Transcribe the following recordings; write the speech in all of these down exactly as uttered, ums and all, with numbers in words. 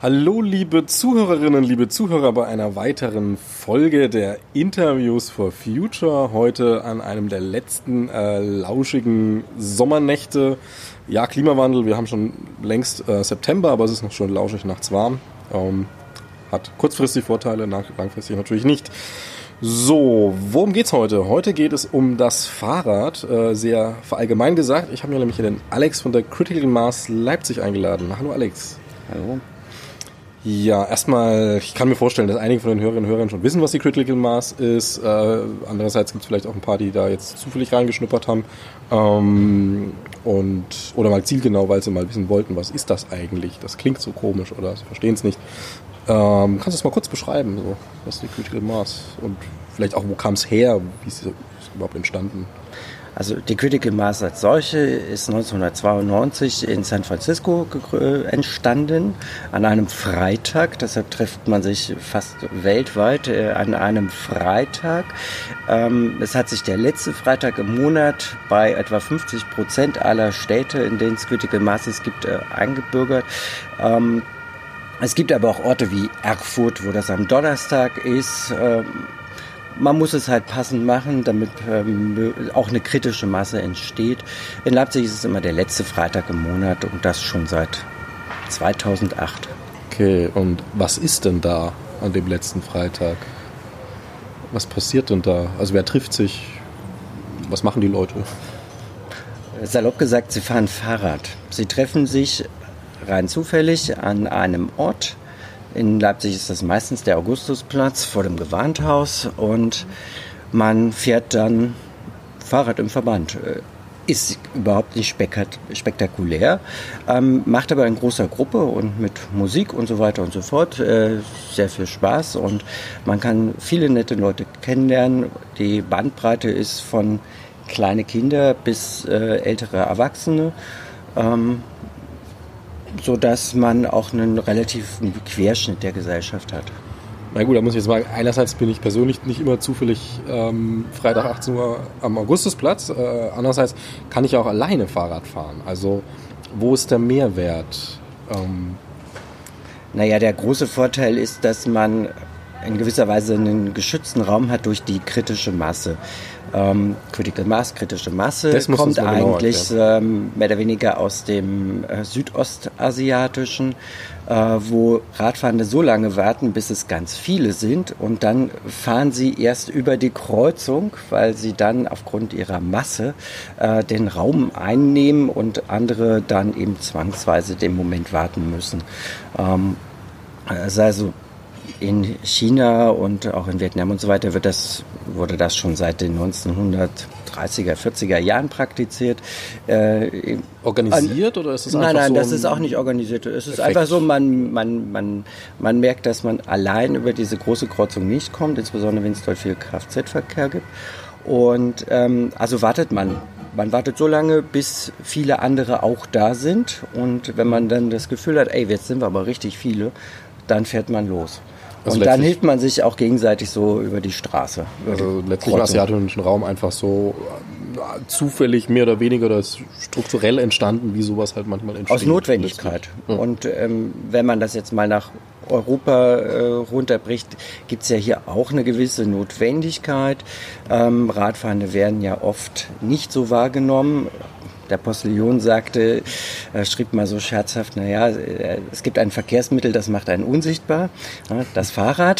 Hallo liebe Zuhörerinnen, liebe Zuhörer bei einer weiteren Folge der Interviews for Future. Heute an einem der letzten äh, lauschigen Sommernächte. Ja, Klimawandel, wir haben schon längst äh, September, aber es ist noch schon lauschig nachts warm. Ähm, hat kurzfristig Vorteile, langfristig natürlich nicht. So, worum geht's heute? Heute geht es um das Fahrrad, äh, sehr verallgemein gesagt. Ich habe mir nämlich den Alex von der Critical Mass Leipzig eingeladen. Hallo Alex. Hallo. Ja, erstmal, ich kann mir vorstellen, dass einige von den Hörerinnen und Hörern schon wissen, was die Critical Mass ist. Äh, andererseits gibt es vielleicht auch ein paar, die da jetzt zufällig reingeschnuppert haben. Ähm, und, oder mal zielgenau, weil sie mal wissen wollten, was ist das eigentlich? Das klingt so komisch oder sie verstehen es nicht. Ähm, kannst du es mal kurz beschreiben, so, was ist die Critical Mass? Und vielleicht auch, wo kam es her? Wie ist es überhaupt entstanden? Also die Critical Mass als solche ist neunzehnhundertzweiundneunzig in San Francisco entstanden, an einem Freitag. Deshalb trifft man sich fast weltweit äh, an einem Freitag. Ähm, es hat sich der letzte Freitag im Monat bei etwa fünfzig Prozent aller Städte, in denen es Critical Masses gibt, äh, eingebürgert. Ähm, es gibt aber auch Orte wie Erfurt, wo das am Donnerstag ist. Ähm, Man muss es halt passend machen, damit ähm, auch eine kritische Masse entsteht. In Leipzig ist es immer der letzte Freitag im Monat und das schon seit zweitausendacht. Okay, und was ist denn da an dem letzten Freitag? Was passiert denn da? Also wer trifft sich? Was machen die Leute? Salopp gesagt, sie fahren Fahrrad. Sie treffen sich rein zufällig an einem Ort. In Leipzig ist das meistens der Augustusplatz vor dem Gewandhaus und man fährt dann Fahrrad im Verband. Ist überhaupt nicht spektakulär, ähm, macht aber in großer Gruppe und mit Musik und so weiter und so fort äh, sehr viel Spaß und man kann viele nette Leute kennenlernen. Die Bandbreite ist von kleine Kinder bis äh, ältere Erwachsene. Ähm, so dass man auch einen relativen Querschnitt der Gesellschaft hat. Na gut, da muss ich jetzt sagen, einerseits bin ich persönlich nicht immer zufällig ähm, Freitag achtzehn Uhr am Augustusplatz, äh, andererseits kann ich auch alleine Fahrrad fahren. Also wo ist der Mehrwert? Ähm naja, der große Vorteil ist, dass man in gewisser Weise einen geschützten Raum hat durch die kritische Masse. Ähm, Critical Mass, kritische Masse kommt eigentlich ähm, mehr oder weniger aus dem äh, Südostasiatischen, äh, wo Radfahrende so lange warten, bis es ganz viele sind und dann fahren sie erst über die Kreuzung, weil sie dann aufgrund ihrer Masse äh, den Raum einnehmen und andere dann eben zwangsweise den Moment warten müssen. Ähm, also, also in China und auch in Vietnam und so weiter wird das, wurde das schon seit den neunzehnhundertdreißiger, vierziger Jahren praktiziert. Äh, organisiert an, oder ist es einfach nein, nein, so? Nein, das ist auch nicht organisiert. Es ist Effekt. Einfach so, man, man, man, man merkt, dass man allein über diese große Kreuzung nicht kommt, insbesondere wenn es dort viel Kfz-Verkehr gibt. Und ähm, also wartet man. Man wartet so lange, bis viele andere auch da sind. Und wenn man dann das Gefühl hat, ey, jetzt sind wir aber richtig viele, dann fährt man los. Also und dann hilft man sich auch gegenseitig so über die Straße. Über also die letztlich im asiatischen Raum einfach so zufällig mehr oder weniger oder strukturell entstanden, wie sowas halt manchmal entsteht. Aus Notwendigkeit. Ja. Und ähm, wenn man das jetzt mal nach Europa äh, runterbricht, gibt es ja hier auch eine gewisse Notwendigkeit. Ähm, Radfahrende werden ja oft nicht so wahrgenommen. Der Postillon sagte, er schrieb mal so scherzhaft, naja, es gibt ein Verkehrsmittel, das macht einen unsichtbar, das Fahrrad.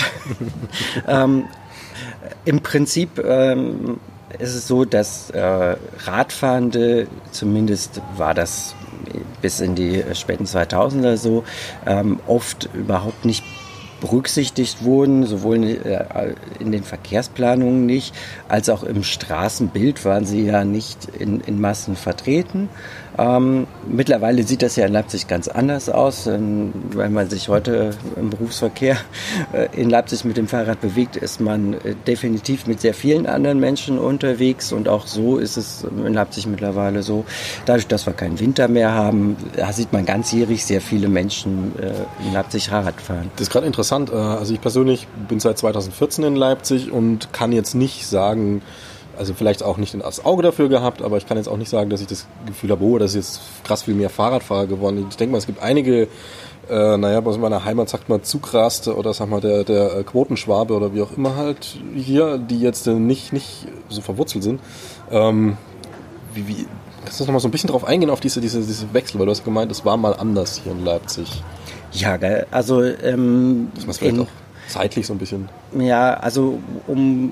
ähm, Im Prinzip ähm, ist es so, dass äh, Radfahrende, zumindest war das bis in die späten zweitausender so, ähm, oft überhaupt nicht berücksichtigt wurden, sowohl in den Verkehrsplanungen nicht, als auch im Straßenbild waren sie ja nicht in, in Massen vertreten. Ähm, mittlerweile sieht das ja in Leipzig ganz anders aus. Ähm, wenn man sich heute im Berufsverkehr äh, in Leipzig mit dem Fahrrad bewegt, ist man äh, definitiv mit sehr vielen anderen Menschen unterwegs und auch so ist es in Leipzig mittlerweile so. Dadurch, dass wir keinen Winter mehr haben, da sieht man ganzjährig sehr viele Menschen äh, in Leipzig Fahrrad fahren. Das ist gerade interessant. Also ich persönlich bin seit zweitausendvierzehn in Leipzig und kann jetzt nicht sagen, also vielleicht auch nicht das Auge dafür gehabt, aber ich kann jetzt auch nicht sagen, dass ich das Gefühl habe, oh, das ist jetzt krass viel mehr Fahrradfahrer geworden. Ich denke mal, es gibt einige, äh, naja, aus meiner Heimat sagt man Zugraste oder sag mal der, der Quotenschwabe oder wie auch immer halt hier, die jetzt nicht, nicht so verwurzelt sind. Ähm, wie, wie, kannst du noch mal so ein bisschen drauf eingehen, auf diese, diese, diese Wechsel, weil du hast gemeint, es war mal anders hier in Leipzig. Ja, also ähm, das war vielleicht in, auch zeitlich so ein bisschen. Ja, also um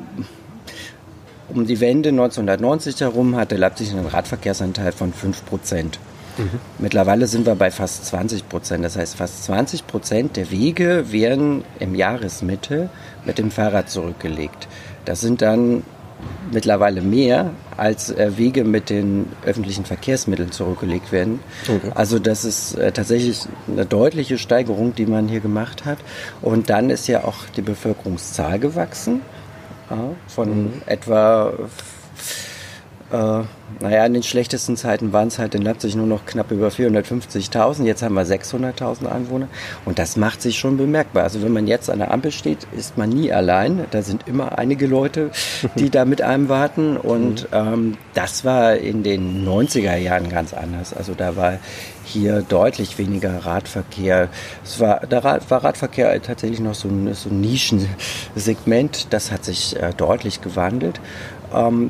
um die Wende neunzehnhundertneunzig herum hatte Leipzig einen Radverkehrsanteil von fünf Prozent. Mhm. Mittlerweile sind wir bei fast zwanzig Prozent. Das heißt, fast zwanzig Prozent der Wege werden im Jahresmitte mit dem Fahrrad zurückgelegt. Das sind dann mittlerweile mehr, als äh, Wege mit den öffentlichen Verkehrsmitteln zurückgelegt werden. Okay. Also das ist äh, tatsächlich eine deutliche Steigerung, die man hier gemacht hat. Und dann ist ja auch die Bevölkerungszahl gewachsen. Ja, von mhm. etwa, äh, naja, in den schlechtesten Zeiten waren es halt in Leipzig nur noch knapp über vierhundertfünfzigtausend. Jetzt haben wir sechshunderttausend Einwohner. Und das macht sich schon bemerkbar. Also wenn man jetzt an der Ampel steht, ist man nie allein. Da sind immer einige Leute, die da mit einem warten. Und ähm, das war in den neunziger Jahren ganz anders. Also da war hier deutlich weniger Radverkehr. Es war, der Rad, war Radverkehr tatsächlich noch so ein, so ein Nischensegment. Das hat sich äh, deutlich gewandelt. Ähm,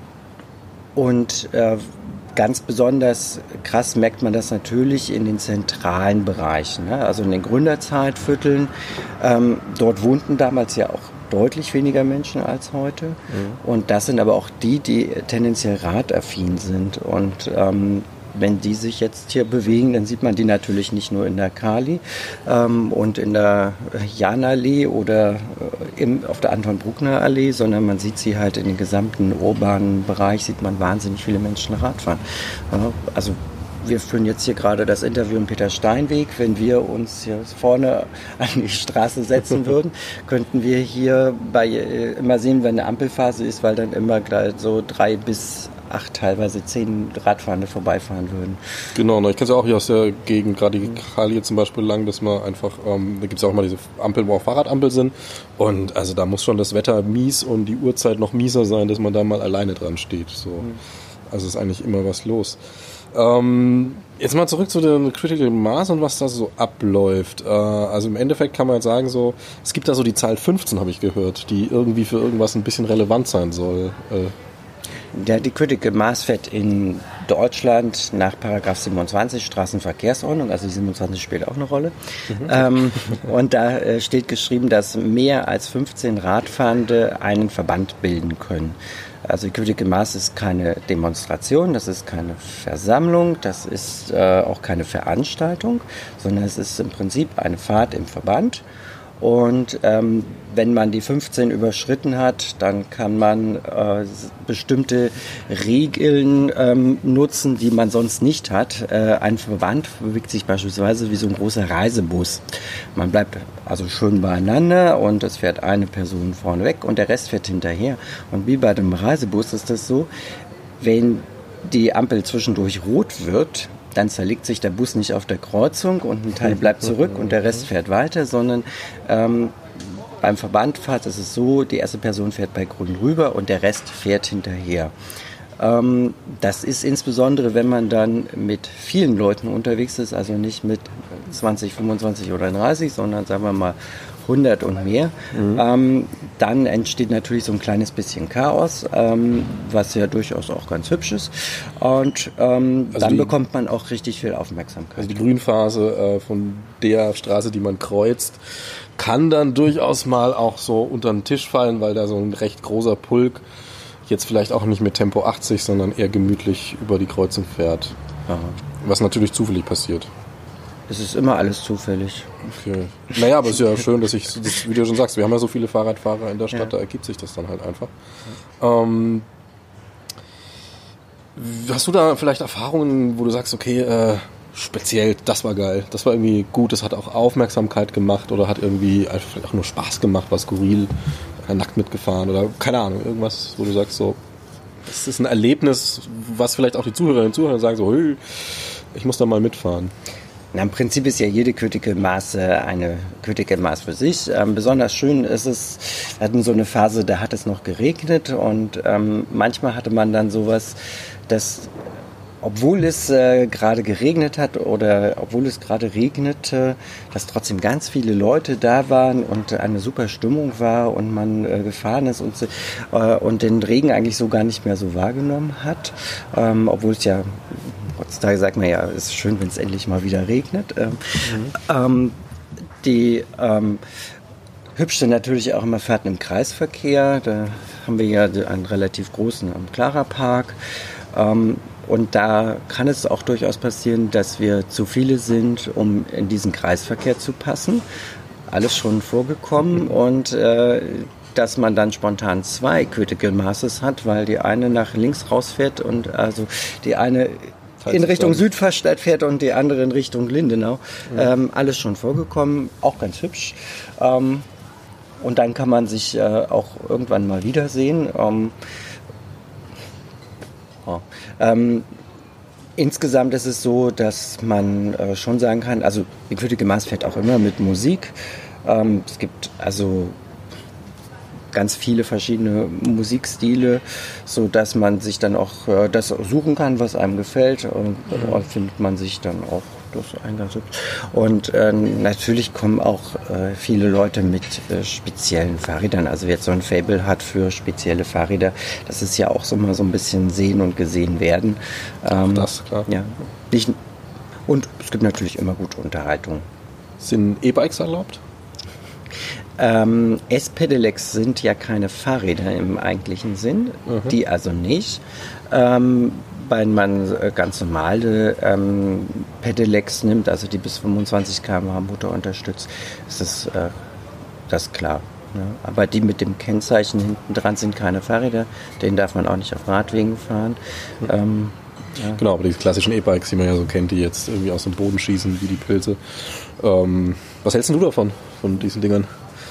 und äh, ganz besonders krass merkt man das natürlich in den zentralen Bereichen, ne? Also in den Gründerzeitvierteln. Ähm, dort wohnten damals ja auch deutlich weniger Menschen als heute. Mhm. Und das sind aber auch die, die tendenziell radaffin sind. Und ähm, wenn die sich jetzt hier bewegen, dann sieht man die natürlich nicht nur in der Kali ähm, und in der Janallee oder äh, im, auf der Anton-Bruckner-Allee, sondern man sieht sie halt in den gesamten urbanen Bereich, sieht man wahnsinnig viele Menschen Radfahren. Ja, also wir führen jetzt hier gerade das Interview im Peter-Stein-Weg. Wenn wir uns hier vorne an die Straße setzen würden, könnten wir hier bei, äh, immer sehen, wenn eine Ampelphase ist, weil dann immer so drei bis acht, teilweise zehn Radfahrende vorbeifahren würden. Genau, ich kenne es ja auch hier aus der Gegend, gerade die Kali zum Beispiel lang, dass man einfach, ähm, da gibt es ja auch mal diese Ampeln, wo auch Fahrradampel sind und also da muss schon das Wetter mies und die Uhrzeit noch mieser sein, dass man da mal alleine dran steht. So. Mhm. Also ist eigentlich immer was los. Ähm, jetzt mal zurück zu den Critical Mass und was da so abläuft. Äh, also im Endeffekt kann man jetzt sagen, so, es gibt da so die Zahl fünfzehn, habe ich gehört, die irgendwie für irgendwas ein bisschen relevant sein soll. Äh, Ja, die Critical Mass fährt in Deutschland nach Paragraph siebenundzwanzig Straßenverkehrsordnung, also die siebenundzwanzig spielt auch eine Rolle. Mhm. Ähm, und da äh, steht geschrieben, dass mehr als fünfzehn Radfahrende einen Verband bilden können. Also die Critical Mass ist keine Demonstration, das ist keine Versammlung, das ist äh, auch keine Veranstaltung, sondern es ist im Prinzip eine Fahrt im Verband. Und ähm, wenn man die fünfzehn überschritten hat, dann kann man äh, bestimmte Regeln ähm, nutzen, die man sonst nicht hat. Äh, ein Verband bewegt sich beispielsweise wie so ein großer Reisebus. Man bleibt also schön beieinander und es fährt eine Person vorne weg und der Rest fährt hinterher. Und wie bei dem Reisebus ist das so, wenn die Ampel zwischendurch rot wird, dann zerlegt sich der Bus nicht auf der Kreuzung und ein Teil bleibt zurück und der Rest fährt weiter, sondern ähm, beim Verbandfahrt ist es so, die erste Person fährt bei Grün rüber und der Rest fährt hinterher. Ähm, das ist insbesondere, wenn man dann mit vielen Leuten unterwegs ist, also nicht mit zwanzig, fünfundzwanzig oder dreißig, sondern sagen wir mal hundert und mehr, mhm. ähm, dann entsteht natürlich so ein kleines bisschen Chaos, ähm, was ja durchaus auch ganz hübsch ist. Und ähm, also dann die, bekommt man auch richtig viel Aufmerksamkeit. Also die Grünphase äh, von der Straße, die man kreuzt, kann dann durchaus mal auch so unter den Tisch fallen, weil da so ein recht großer Pulk jetzt vielleicht auch nicht mit Tempo achtzig, sondern eher gemütlich über die Kreuzung fährt. Aha. Was natürlich zufällig passiert. Es ist immer alles zufällig. Okay. Naja, aber es ist ja schön, dass ich, das, wie du schon sagst, wir haben ja so viele Fahrradfahrer in der Stadt, ja. Da ergibt sich das dann halt einfach. Ja. Ähm, hast du da vielleicht Erfahrungen, wo du sagst, okay, äh, speziell, das war geil, das war irgendwie gut, das hat auch Aufmerksamkeit gemacht oder hat irgendwie einfach vielleicht auch nur Spaß gemacht, war skurril, nackt mitgefahren oder keine Ahnung, irgendwas, wo du sagst so, das ist ein Erlebnis, was vielleicht auch die Zuhörerinnen und Zuhörer sagen so, hey, ich muss da mal mitfahren. Na, im Prinzip ist ja jede Köthikel-Maße eine Köthikel-Maß für sich. Ähm, besonders schön ist es, wir hatten so eine Phase, da hat es noch geregnet und ähm, manchmal hatte man dann sowas, dass obwohl es äh, gerade geregnet hat oder obwohl es gerade regnete, dass trotzdem ganz viele Leute da waren und eine super Stimmung war und man äh, gefahren ist und, äh, und den Regen eigentlich so gar nicht mehr so wahrgenommen hat, ähm, obwohl es ja heutzutage sagt man ja, es ist schön, wenn es endlich mal wieder regnet. Ähm, mhm. ähm, die ähm, Hübsche natürlich auch immer Fahrten im Kreisverkehr. Da haben wir ja einen relativ großen am Clara Park. Ähm, und da kann es auch durchaus passieren, dass wir zu viele sind, um in diesen Kreisverkehr zu passen. Alles schon vorgekommen und äh, dass man dann spontan zwei Köthikel-Maßes hat, weil die eine nach links rausfährt und also die eine in Richtung Südvorstadt fährt und die andere in Richtung Lindenau. Ja. Ähm, alles schon vorgekommen, auch ganz hübsch. Ähm, und dann kann man sich äh, auch irgendwann mal wiedersehen. Ähm, oh. ähm, insgesamt ist es so, dass man äh, schon sagen kann, also die Köthikel-Maß fährt auch immer mit Musik. Ähm, es gibt also ganz viele verschiedene Musikstile, so dass man sich dann auch äh, das suchen kann, was einem gefällt. Und dort findet man sich dann auch das Eingangs. Und äh, natürlich kommen auch äh, viele Leute mit äh, speziellen Fahrrädern. Also wer jetzt so ein Faible hat für spezielle Fahrräder, das ist ja auch so mal so ein bisschen sehen und gesehen werden. Ähm, das, klar. Ja, nicht, und es gibt natürlich immer gute Unterhaltung. Sind E-Bikes erlaubt? Ähm, S-Pedelecs sind ja keine Fahrräder im eigentlichen Sinn, mhm. die also nicht. Ähm, wenn man ganz normale ähm, Pedelecs nimmt, also die bis fünfundzwanzig Kilometer pro Stunde Motor unterstützt, ist das, äh, das klar. Ne? Aber die mit dem Kennzeichen hinten dran sind keine Fahrräder, den darf man auch nicht auf Radwegen fahren. Mhm. Ähm, ja. Genau, aber die klassischen E-Bikes, die man ja so kennt, die jetzt irgendwie aus dem Boden schießen wie die Pilze. Ähm, was hältst du davon, von diesen Dingern?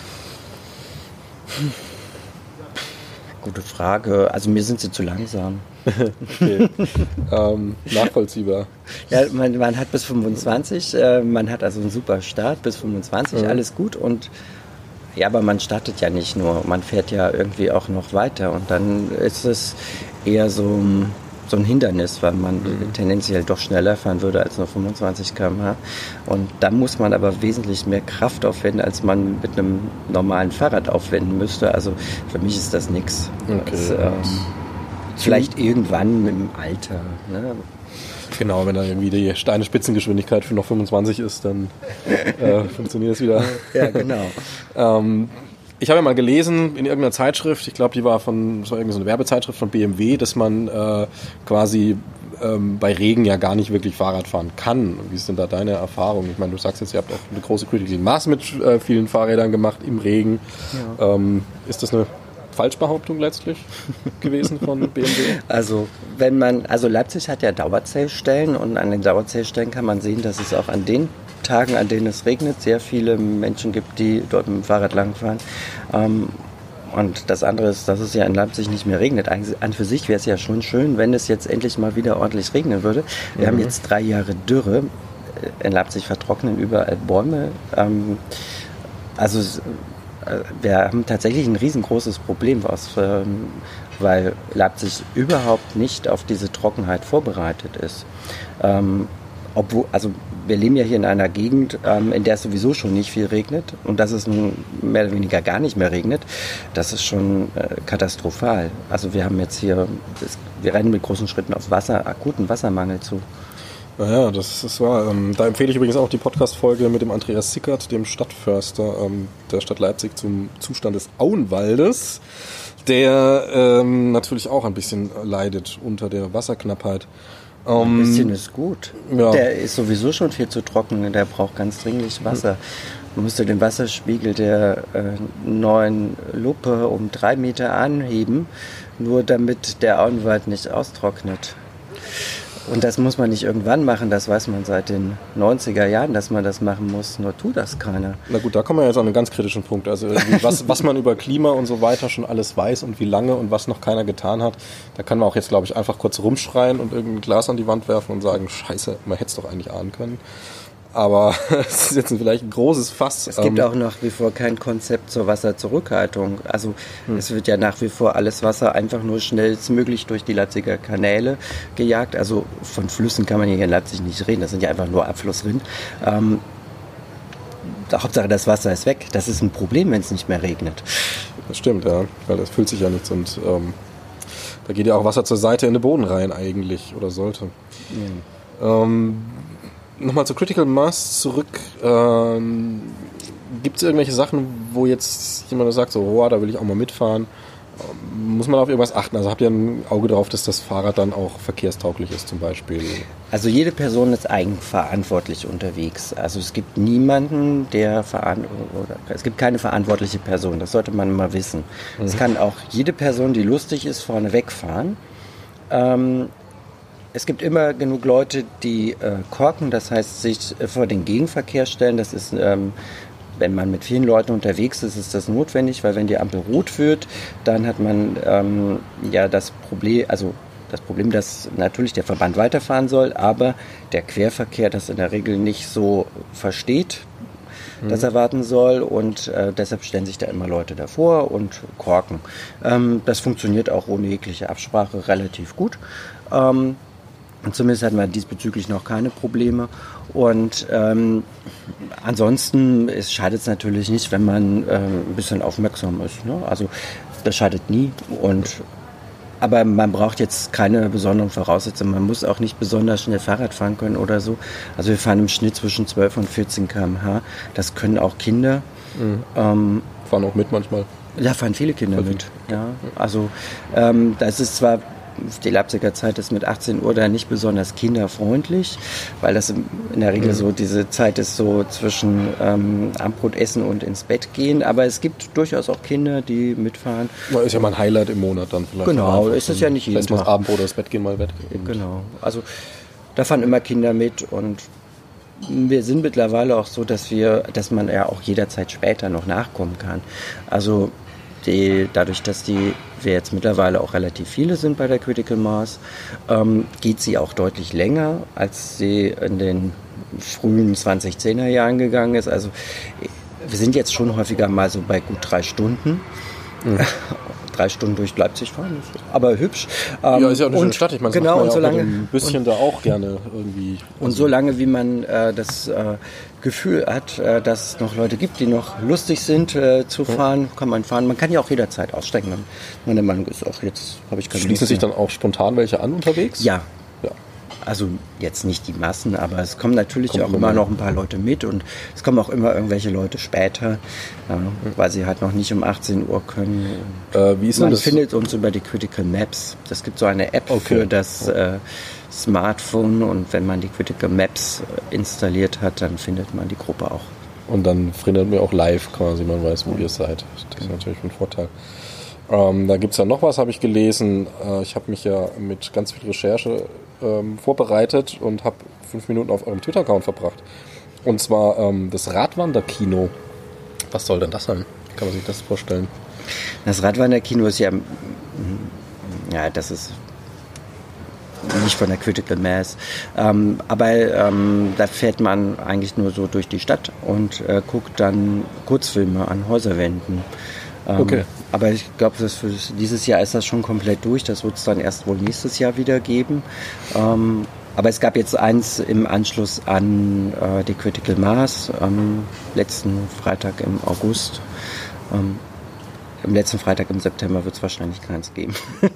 Gute Frage. Also mir sind sie zu langsam. Okay. ähm, nachvollziehbar. Ja, man, man hat bis fünfundzwanzig, äh, man hat also einen super Start bis fünfundzwanzig, mhm. alles gut. Und ja, aber man startet ja nicht nur, man fährt ja irgendwie auch noch weiter. Und dann ist es eher so, so ein Hindernis, weil man mhm. tendenziell doch schneller fahren würde als nur fünfundzwanzig Kilometer pro Stunde. Und da muss man aber wesentlich mehr Kraft aufwenden, als man mit einem normalen Fahrrad aufwenden müsste. Also für mich ist das nichts. Okay. Das, ähm, vielleicht irgendwann im Alter. Ne? Genau, wenn da irgendwie die eine Spitzengeschwindigkeit für noch fünfundzwanzig ist, dann äh, funktioniert es wieder. Ja, genau. ähm, Ich habe ja mal gelesen in irgendeiner Zeitschrift, ich glaube, die war von, das war irgendwie so eine Werbezeitschrift von B M W, dass man äh, quasi ähm, bei Regen ja gar nicht wirklich Fahrrad fahren kann. Wie ist denn da deine Erfahrung? Ich meine, du sagst jetzt, ihr habt auch eine große Critical Mass mit äh, vielen Fahrrädern gemacht im Regen. Ja. Ähm, ist das eine Falschbehauptung letztlich gewesen von B M W? Also wenn man, also Leipzig hat ja Dauerzählstellen und an den Dauerzählstellen kann man sehen, dass es auch an den Tagen, an denen es regnet, sehr viele Menschen gibt, die dort mit dem Fahrrad langfahren. Ähm, und das andere ist, dass es ja in Leipzig nicht mehr regnet. An für sich wäre es ja schon schön, wenn es jetzt endlich mal wieder ordentlich regnen würde. Wir mhm. haben jetzt drei Jahre Dürre. In Leipzig vertrocknen überall Bäume. Ähm, also wir haben tatsächlich ein riesengroßes Problem, was, ähm, weil Leipzig überhaupt nicht auf diese Trockenheit vorbereitet ist. Ähm, obwohl, also wir leben ja hier in einer Gegend, ähm, in der es sowieso schon nicht viel regnet und dass es nun mehr oder weniger gar nicht mehr regnet, das ist schon äh, katastrophal. Also wir haben jetzt hier, das, wir rennen mit großen Schritten auf Wasser, akuten Wassermangel zu. Naja, das ist wahr. Ähm, da empfehle ich übrigens auch die Podcast-Folge mit dem Andreas Sickert, dem Stadtförster ähm, der Stadt Leipzig zum Zustand des Auenwaldes, der ähm, natürlich auch ein bisschen leidet unter der Wasserknappheit. Ein bisschen ist gut. Ja. Der ist sowieso schon viel zu trocken, der braucht ganz dringlich Wasser. Man müsste den Wasserspiegel der äh, neuen Luppe um drei Meter anheben, nur damit der Auenwald nicht austrocknet. Und das muss man nicht irgendwann machen, das weiß man seit den neunziger Jahren, dass man das machen muss, nur tut das keiner. Na gut, da kommen wir jetzt an einen ganz kritischen Punkt. Also was, was man über Klima und so weiter schon alles weiß und wie lange und was noch keiner getan hat, da kann man auch jetzt, glaube ich, einfach kurz rumschreien und irgendein Glas an die Wand werfen und sagen, scheiße, man hätte es doch eigentlich ahnen können. aber es ist jetzt vielleicht ein großes Fass. Es gibt ähm, auch nach wie vor kein Konzept zur Wasserzurückhaltung. Also hm. es wird ja nach wie vor alles Wasser einfach nur schnellstmöglich durch die Leipziger Kanäle gejagt. Also von Flüssen kann man hier in Leipzig nicht reden, das sind ja einfach nur Abflussrinnen. Ähm, Hauptsache das Wasser ist weg. Das ist ein Problem, wenn es nicht mehr regnet. Das stimmt, ja, weil das füllt sich ja nichts und ähm, da geht ja auch Wasser zur Seite in den Boden rein eigentlich oder sollte. Ja. Ähm, Nochmal zu Critical Mass zurück. Ähm, gibt es irgendwelche Sachen, wo jetzt jemand sagt, so, oh, da will ich auch mal mitfahren? Ähm, muss man auf irgendwas achten? Also habt ihr ein Auge drauf, dass das Fahrrad dann auch verkehrstauglich ist zum Beispiel? Also jede Person ist eigenverantwortlich unterwegs. Also es gibt niemanden, der verantwortlich, oder es gibt keine verantwortliche Person. Das sollte man mal wissen. Mhm. Es kann auch jede Person, die lustig ist, vorne wegfahren. Ähm, Es gibt immer genug Leute, die äh, korken, das heißt sich äh, vor den Gegenverkehr stellen. Das ist, ähm, wenn man mit vielen Leuten unterwegs ist, ist das notwendig, weil wenn die Ampel rot wird, dann hat man ähm, ja das Problem, also das Problem, dass natürlich der Verband weiterfahren soll, aber der Querverkehr das in der Regel nicht so versteht, mhm. dass er warten soll und äh, deshalb stellen sich da immer Leute davor und korken. Ähm, das funktioniert auch ohne jegliche Absprache relativ gut. Ähm, Und zumindest hatten wir diesbezüglich noch keine Probleme. Und ähm, ansonsten es schadet es natürlich nicht, wenn man ähm, ein bisschen aufmerksam ist. Ne? Also das schadet nie. Und, aber man braucht jetzt keine besonderen Voraussetzungen. Man muss auch nicht besonders schnell Fahrrad fahren können oder so. Also wir fahren im Schnitt zwischen zwölf und vierzehn Kilometer pro Stunde. Das können auch Kinder. Mhm. Ähm, fahren auch mit manchmal. Ja, fahren viele Kinder mit. Ja, also ähm, das ist zwar... Die Leipziger Zeit ist mit achtzehn Uhr da nicht besonders kinderfreundlich, weil das in der Regel so diese Zeit ist so zwischen ähm, Abendbrot essen und ins Bett gehen. Aber es gibt durchaus auch Kinder, die mitfahren. Das ist ja mal ein Highlight im Monat dann vielleicht. Genau, ist es ja nicht jeden Tag. Das Abendbrot oder das Bett gehen, mal Bett gehen. Genau, also da fahren immer Kinder mit und wir sind mittlerweile auch so, dass wir, dass man ja auch jederzeit später noch nachkommen kann. Also Die, dadurch, dass die, wir jetzt mittlerweile auch relativ viele sind bei der Critical Mass, ähm, geht sie auch deutlich länger, als sie in den frühen zweitausendzehner Jahren gegangen ist. Also wir sind jetzt schon häufiger mal so bei gut drei Stunden. Mhm. Drei Stunden durch Leipzig fahren, aber hübsch. Ähm, ja, ist ja auch eine schöne Stadt. Ich meine, das genau, macht man und ja so lange, ein bisschen und, da auch gerne irgendwie. Und also, so lange, wie man äh, das äh, Gefühl hat, äh, dass es noch Leute gibt, die noch lustig sind äh, zu fahren, ja. kann man fahren. Man kann ja auch jederzeit aussteigen, wenn man der Meinung ist, auch jetzt habe ich keine Schließen Lust sich dann auch spontan welche an unterwegs? Ja. Ja. Also jetzt nicht die Massen, aber es kommen natürlich kommt auch immer noch ein paar Leute mit und es kommen auch immer irgendwelche Leute später, ja, weil sie halt noch nicht um achtzehn Uhr können. Äh, wie ist Man das? findet uns über die Critical Maps. Das gibt so eine App okay. für das äh, Smartphone und wenn man die Critical Maps installiert hat, dann findet man die Gruppe auch. Und dann findet man auch live quasi, man weiß, wo ihr seid. Das ist natürlich ein Vorteil. Ähm, da gibt es ja noch was, habe ich gelesen. Äh, ich habe mich ja mit ganz viel Recherche ähm, vorbereitet und habe fünf Minuten auf eurem Twitter-Account verbracht. Und zwar ähm, das Radwanderkino. Was soll denn das sein? Wie kann man sich das vorstellen? Das Radwanderkino ist ja, ja, das ist nicht von der Critical Mass, ähm, aber ähm, da fährt man eigentlich nur so durch die Stadt und äh, guckt dann Kurzfilme an Häuserwänden. Ähm, okay. Aber ich glaube, für dieses Jahr ist das schon komplett durch. Das wird es dann erst wohl nächstes Jahr wieder geben. Ähm, aber es gab jetzt eins im Anschluss an äh, die Critical Mass am letzten Freitag im August. Ähm, Am letzten Freitag im September wird es wahrscheinlich keins geben.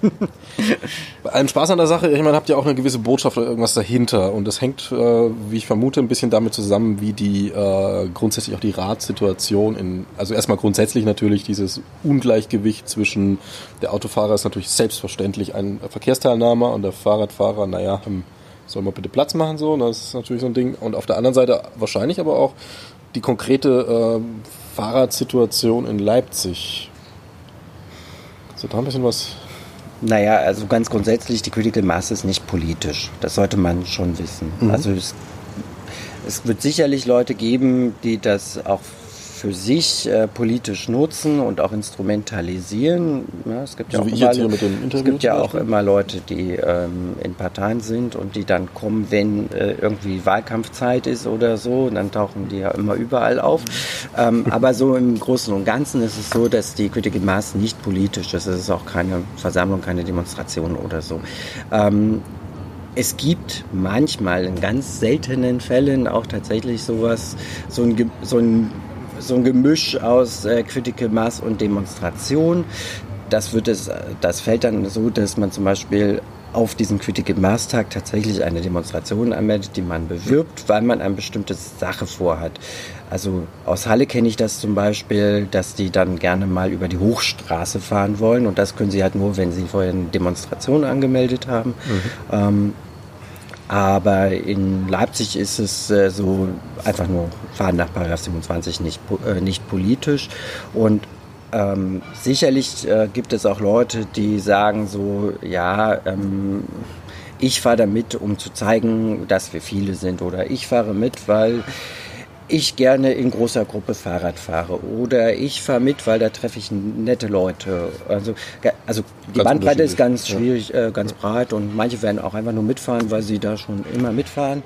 Bei allem Spaß an der Sache, ich meine, habt ihr auch eine gewisse Botschaft oder irgendwas dahinter und das hängt, äh, wie ich vermute, ein bisschen damit zusammen, wie die äh, grundsätzlich auch die Radsituation in, also erstmal grundsätzlich natürlich dieses Ungleichgewicht zwischen der Autofahrer ist natürlich selbstverständlich ein Verkehrsteilnehmer und der Fahrradfahrer, naja, soll man bitte Platz machen, so, das ist natürlich so ein Ding und auf der anderen Seite wahrscheinlich aber auch die konkrete äh, Fahrradsituation in Leipzig. Kannst du da ein bisschen was? Naja, also ganz grundsätzlich, die Critical Mass ist nicht politisch. Das sollte man schon wissen. Mhm. Also es, es wird sicherlich Leute geben, die das auch für sich äh, politisch nutzen und auch instrumentalisieren. Ja, es gibt ja, so auch, wie immer, jetzt hier mit dem Interview es gibt ja zum auch Beispiel. immer Leute, die ähm, in Parteien sind und die dann kommen, wenn äh, irgendwie Wahlkampfzeit ist oder so. Und dann tauchen die ja immer überall auf. Ähm, aber so im Großen und Ganzen ist es so, dass die Critical Mass nicht politisch ist. Es ist auch keine Versammlung, keine Demonstration oder so. Ähm, Es gibt manchmal in ganz seltenen Fällen auch tatsächlich sowas, so ein, so ein, so ein Gemisch aus äh, Critical Mass und Demonstration. Das wird es, das fällt dann so, dass man zum Beispiel auf diesen Critical Mass Tag tatsächlich eine Demonstration anmeldet, die man bewirbt, weil man eine bestimmte Sache vorhat. Also aus Halle kenne ich das zum Beispiel, dass die dann gerne mal über die Hochstraße fahren wollen und das können sie halt nur, wenn sie vorher eine Demonstration angemeldet haben. Mhm. Ähm, aber in Leipzig ist es äh, so einfach nur fahren nach Paragraph siebenundzwanzig nicht, äh, nicht politisch und Ähm, sicherlich äh, gibt es auch Leute, die sagen so, ja, ähm, ich fahre da mit, um zu zeigen, dass wir viele sind oder ich fahre mit, weil ich gerne in großer Gruppe Fahrrad fahre oder ich fahre mit, weil da treffe ich nette Leute. Also, also die ganz Bandbreite ist ganz ja. schwierig, äh, ganz breit und manche werden auch einfach nur mitfahren, weil sie da schon immer mitfahren,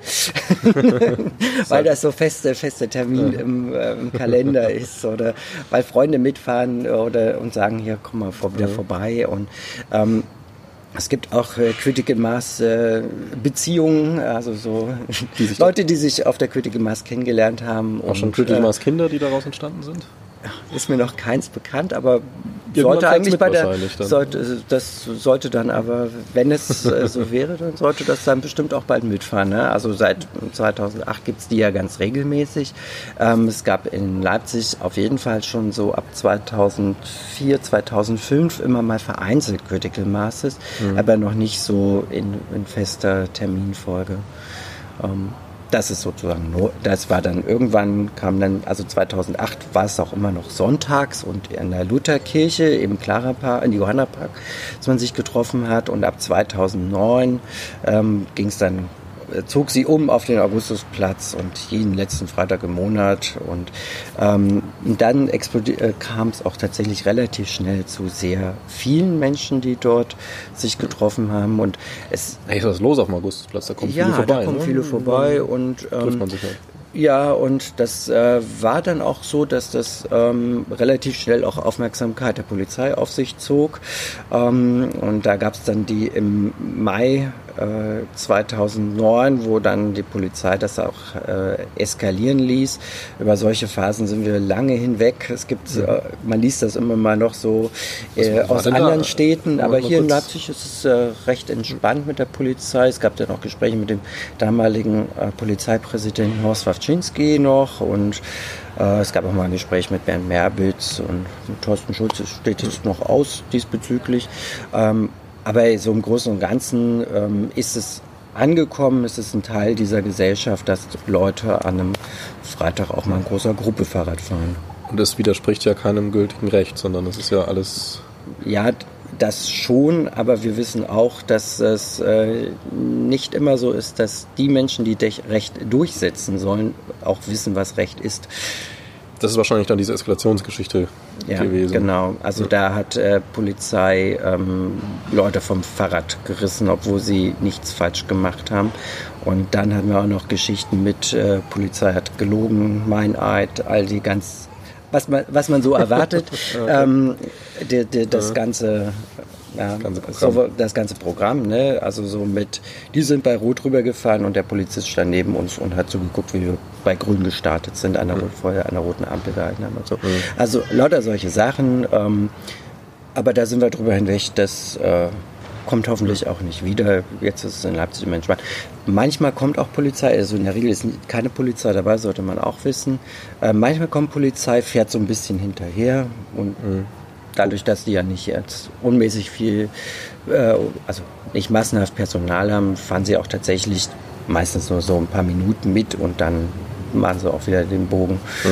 weil das so feste, feste Termin ja. im, äh, im Kalender ist oder weil Freunde mitfahren oder und sagen, hier komm mal vor, wieder ja. vorbei und ähm, es gibt auch äh, Critical Mass äh, Beziehungen, also so die Leute, die sich auf der Critical Mass kennengelernt haben. Auch und, schon Critical Mass Kinder, die daraus entstanden sind? Ist mir noch keins bekannt, aber sollte eigentlich bei der sollte, das sollte dann aber, wenn es äh, so wäre, dann sollte das dann bestimmt auch bald mitfahren. Ne? Also seit zweitausendacht gibt es die ja ganz regelmäßig. Ähm, es gab in Leipzig auf jeden Fall schon so ab zweitausendvier, zweitausendfünf immer mal vereinzelt Critical Masses, mhm. aber noch nicht so in, in fester Terminfolge. Ähm, Das ist sozusagen, das war dann irgendwann, kam dann, also zweitausendacht war es auch immer noch sonntags und in der Lutherkirche im Clara Park, in die Johanna Park, dass man sich getroffen hat und ab zweitausendneun ähm, ging es dann, zog sie um auf den Augustusplatz und jeden letzten Freitag im Monat und ähm, dann explodi- äh, kam es auch tatsächlich relativ schnell zu sehr vielen Menschen, die dort sich getroffen haben und es... Hey, ist was los auf dem Augustusplatz? Da kommen ja, viele vorbei. Ja, da kommen ne? viele vorbei und... Ähm, trifft man sich halt. Ja, und das äh, war dann auch so, dass das ähm, relativ schnell auch Aufmerksamkeit der Polizei auf sich zog. Ähm, und da gab es dann die im Mai äh, zweitausendneun, wo dann die Polizei das auch äh, eskalieren ließ. Über solche Phasen sind wir lange hinweg. Es gibt, äh, man liest das immer mal noch so äh, aus anderen da? Städten, aber hier in Leipzig ist es äh, recht entspannt mit der Polizei. Es gab dann auch Gespräche mit dem damaligen äh, Polizeipräsidenten Horst Wawczynski noch und äh, es gab auch mal ein Gespräch mit Bernd Merbitz und mit Thorsten Schulz, das steht jetzt noch aus diesbezüglich. Ähm, aber so im Großen und Ganzen ähm, ist es angekommen, ist es ein Teil dieser Gesellschaft, dass Leute an einem Freitag auch mal in großer Gruppe Fahrrad fahren. Und das widerspricht ja keinem gültigen Recht, sondern es ist ja alles... Ja, das schon, aber wir wissen auch, dass es äh, nicht immer so ist, dass die Menschen, die Recht durchsetzen sollen, auch wissen, was Recht ist. Das ist wahrscheinlich dann diese Eskalationsgeschichte ja, gewesen. Genau. Also ja. da hat äh, Polizei ähm, Leute vom Fahrrad gerissen, obwohl sie nichts falsch gemacht haben. Und dann hatten wir auch noch Geschichten mit äh, Polizei hat gelogen, Meineid, all die ganz, was man, was man so erwartet. okay. ähm, die, die, das ja. ganze Ja, ganze so das ganze Programm, ne? Also so mit, die sind bei Rot rübergefahren und der Polizist stand neben uns und hat so geguckt, wie wir bei Grün gestartet sind, an der, mhm. vorher an der roten Ampel gehalten haben und so. Mhm. Also lauter solche Sachen, ähm, aber da sind wir drüber hinweg, das äh, kommt hoffentlich auch nicht wieder. Jetzt ist es in Leipzig immer entspannt. Manchmal kommt auch Polizei, also in der Regel ist keine Polizei dabei, sollte man auch wissen. Äh, manchmal kommt Polizei, fährt so ein bisschen hinterher und mhm. dadurch, dass die ja nicht jetzt unmäßig viel, äh, also nicht massenhaft Personal haben, fahren sie auch tatsächlich meistens nur so ein paar Minuten mit und dann machen sie auch wieder den Bogen. Ja.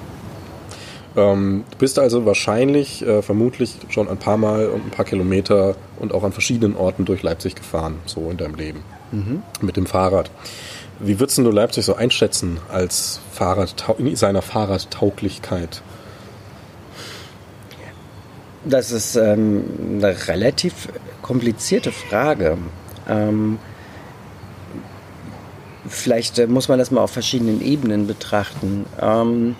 Ähm, du bist also wahrscheinlich, äh, vermutlich schon ein paar Mal und ein paar Kilometer und auch an verschiedenen Orten durch Leipzig gefahren, so in deinem Leben, mhm. mit dem Fahrrad. Wie würdest du Leipzig so einschätzen als Fahrradtau- in seiner Fahrradtauglichkeit? Das ist ähm, eine relativ komplizierte Frage. Ähm, vielleicht äh, muss man das mal auf verschiedenen Ebenen betrachten. Ähm,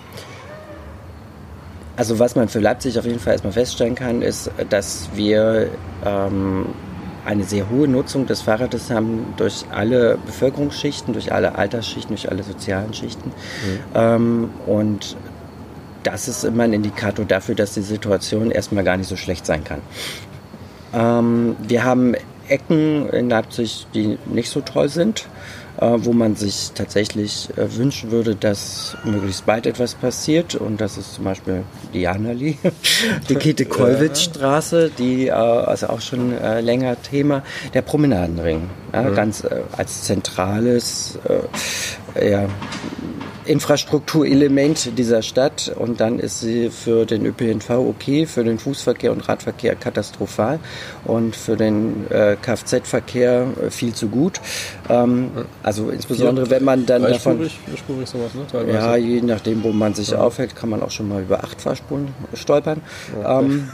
also was man für Leipzig auf jeden Fall erstmal feststellen kann, ist, dass wir ähm, eine sehr hohe Nutzung des Fahrrades haben durch alle Bevölkerungsschichten, durch alle Altersschichten, durch alle sozialen Schichten. Mhm. Ähm, und das ist immer ein Indikator dafür, dass die Situation erstmal gar nicht so schlecht sein kann. Ähm, wir haben Ecken in Leipzig, die nicht so toll sind, äh, wo man sich tatsächlich äh, wünschen würde, dass möglichst bald etwas passiert. Und das ist zum Beispiel die Janali, die Käthe-Kollwitz-Straße, die äh, also auch schon äh, länger Thema, der Promenadenring, ja, mhm. ganz äh, als zentrales äh, ja, Infrastrukturelement dieser Stadt, und dann ist sie für den Ö P N V okay, für den Fußverkehr und Radverkehr katastrophal und für den äh, Kfz-Verkehr äh, viel zu gut. Ähm, also insbesondere, wenn man dann davon... Dreispurig sowas, ne? Teilweise. Ja, je nachdem, wo man sich ja. aufhält, kann man auch schon mal über acht Fahrspuren stolpern. Ja, ähm,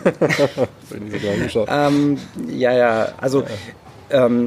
ähm, ja, ja, also ja. Ähm,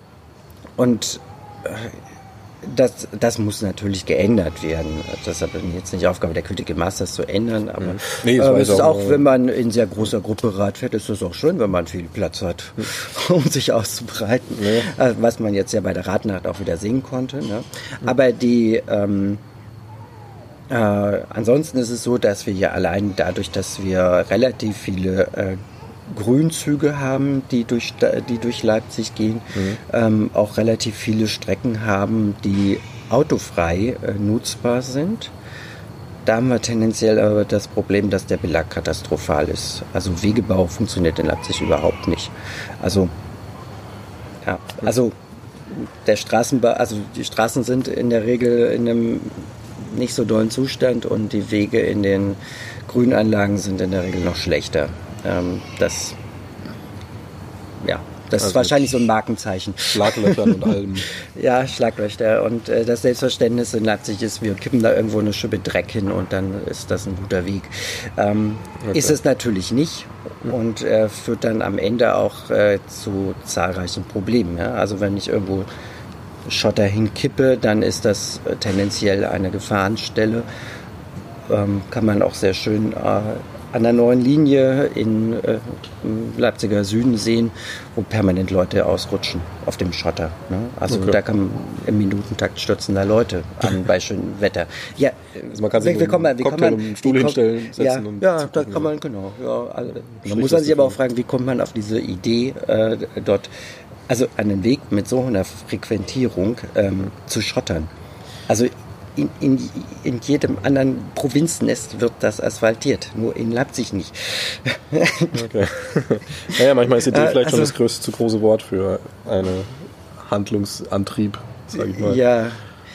und äh, Das, das muss natürlich geändert werden. Das ist aber jetzt nicht Aufgabe der Critical Mass, das zu ändern. Aber mhm. nee, ähm, es ist auch, auch, wenn man in sehr großer Gruppe Rad fährt, ist es auch schön, wenn man viel Platz hat, mhm. um sich auszubreiten. Nee. Äh, was man jetzt ja bei der Radnacht auch wieder sehen konnte. Ne? Mhm. Aber die, ähm, äh, ansonsten ist es so, dass wir ja allein dadurch, dass wir relativ viele äh, Grünzüge haben, die durch, die durch Leipzig gehen, mhm. ähm, auch relativ viele Strecken haben, die autofrei äh, nutzbar sind. Da haben wir tendenziell aber das Problem, dass der Belag katastrophal ist. Also Wegebau funktioniert in Leipzig überhaupt nicht. Also, ja, also der Straßenbau, also die Straßen sind in der Regel in einem nicht so dollen Zustand und die Wege in den Grünanlagen sind in der Regel noch schlechter. Ähm, das, ja, das also ist wahrscheinlich so ein Markenzeichen. Schlaglöchern und allem. Ja, Schlaglöcher. Und äh, das Selbstverständnis in Leipzig ist, wir kippen da irgendwo eine Schippe Dreck hin und dann ist das ein guter Weg. Ähm, okay. Ist es natürlich nicht und äh, führt dann am Ende auch äh, zu zahlreichen Problemen. Ja? Also wenn ich irgendwo Schotter hinkippe, dann ist das äh, tendenziell eine Gefahrenstelle. Ähm, kann man auch sehr schön äh, an der neuen Linie in, äh, im Leipziger Süden sehen, wo permanent Leute ausrutschen auf dem Schotter. Ne? Also okay. Da kann im Minutentakt stürzen da Leute an bei schönem Wetter. Ja, also man kann sich wie, wie kann man, wie kann man, einen Stuhl hinstellen, setzen ja, und ja, da kann man, genau. Ja, also, man muss sich aber auch fragen, wie kommt man auf diese Idee, äh, dort, also einen Weg mit so einer Frequentierung ähm, zu schottern. Also In, in, in jedem anderen Provinznest wird das asphaltiert, nur in Leipzig nicht. Okay. Naja, manchmal ist Idee äh, vielleicht also, schon das größte, zu große Wort für einen Handlungsantrieb, sag ich mal. Ja,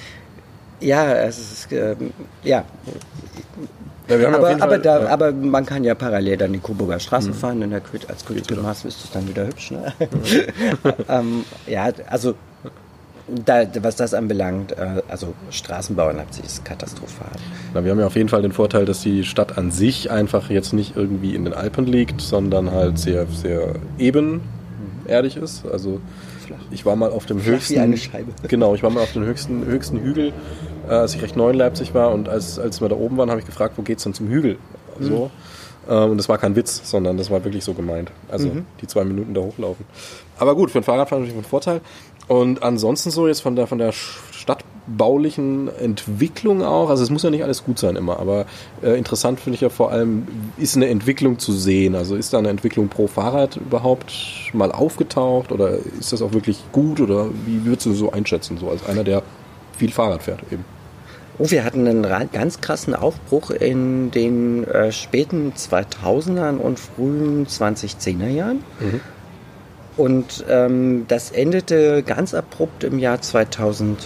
ja, es ist, ähm, ja. Ja, wir haben aber, ja aber, Fall, da, ja. aber man kann ja parallel dann die Coburger Straße mhm. fahren, in der Quid, als Critical Mass ist es dann wieder hübsch. Ne? Mhm. ähm, ja, also Da, was das anbelangt, äh, also Straßenbau in Leipzig ist katastrophal. Na, wir haben ja auf jeden Fall den Vorteil, dass die Stadt an sich einfach jetzt nicht irgendwie in den Alpen liegt, sondern halt sehr, sehr ebenerdig ist. Also flach. Ich war mal auf dem flach höchsten, wie eine Scheibe. Genau, ich war mal auf dem höchsten, höchsten Hügel, äh, als ich recht neu in Leipzig war, und als, als wir da oben waren, habe ich gefragt, wo geht's denn zum Hügel? So. Mhm. Ähm, und das war kein Witz, sondern das war wirklich so gemeint. Also mhm. die zwei Minuten da hochlaufen. Aber gut, für ein Fahrradfahrer natürlich ein Vorteil. Und ansonsten so jetzt von der, von der stadtbaulichen Entwicklung auch, also es muss ja nicht alles gut sein immer, aber äh, interessant finde ich ja vor allem, ist eine Entwicklung zu sehen, also ist da eine Entwicklung pro Fahrrad überhaupt mal aufgetaucht oder ist das auch wirklich gut oder wie würdest du so einschätzen, so als einer, der viel Fahrrad fährt eben? Oh, wir hatten einen ganz krassen Aufbruch in den äh, späten zweitausendern und frühen zweitausendzehner Jahren. Mhm. Und ähm, das endete ganz abrupt im Jahr zweitausendsiebzehn.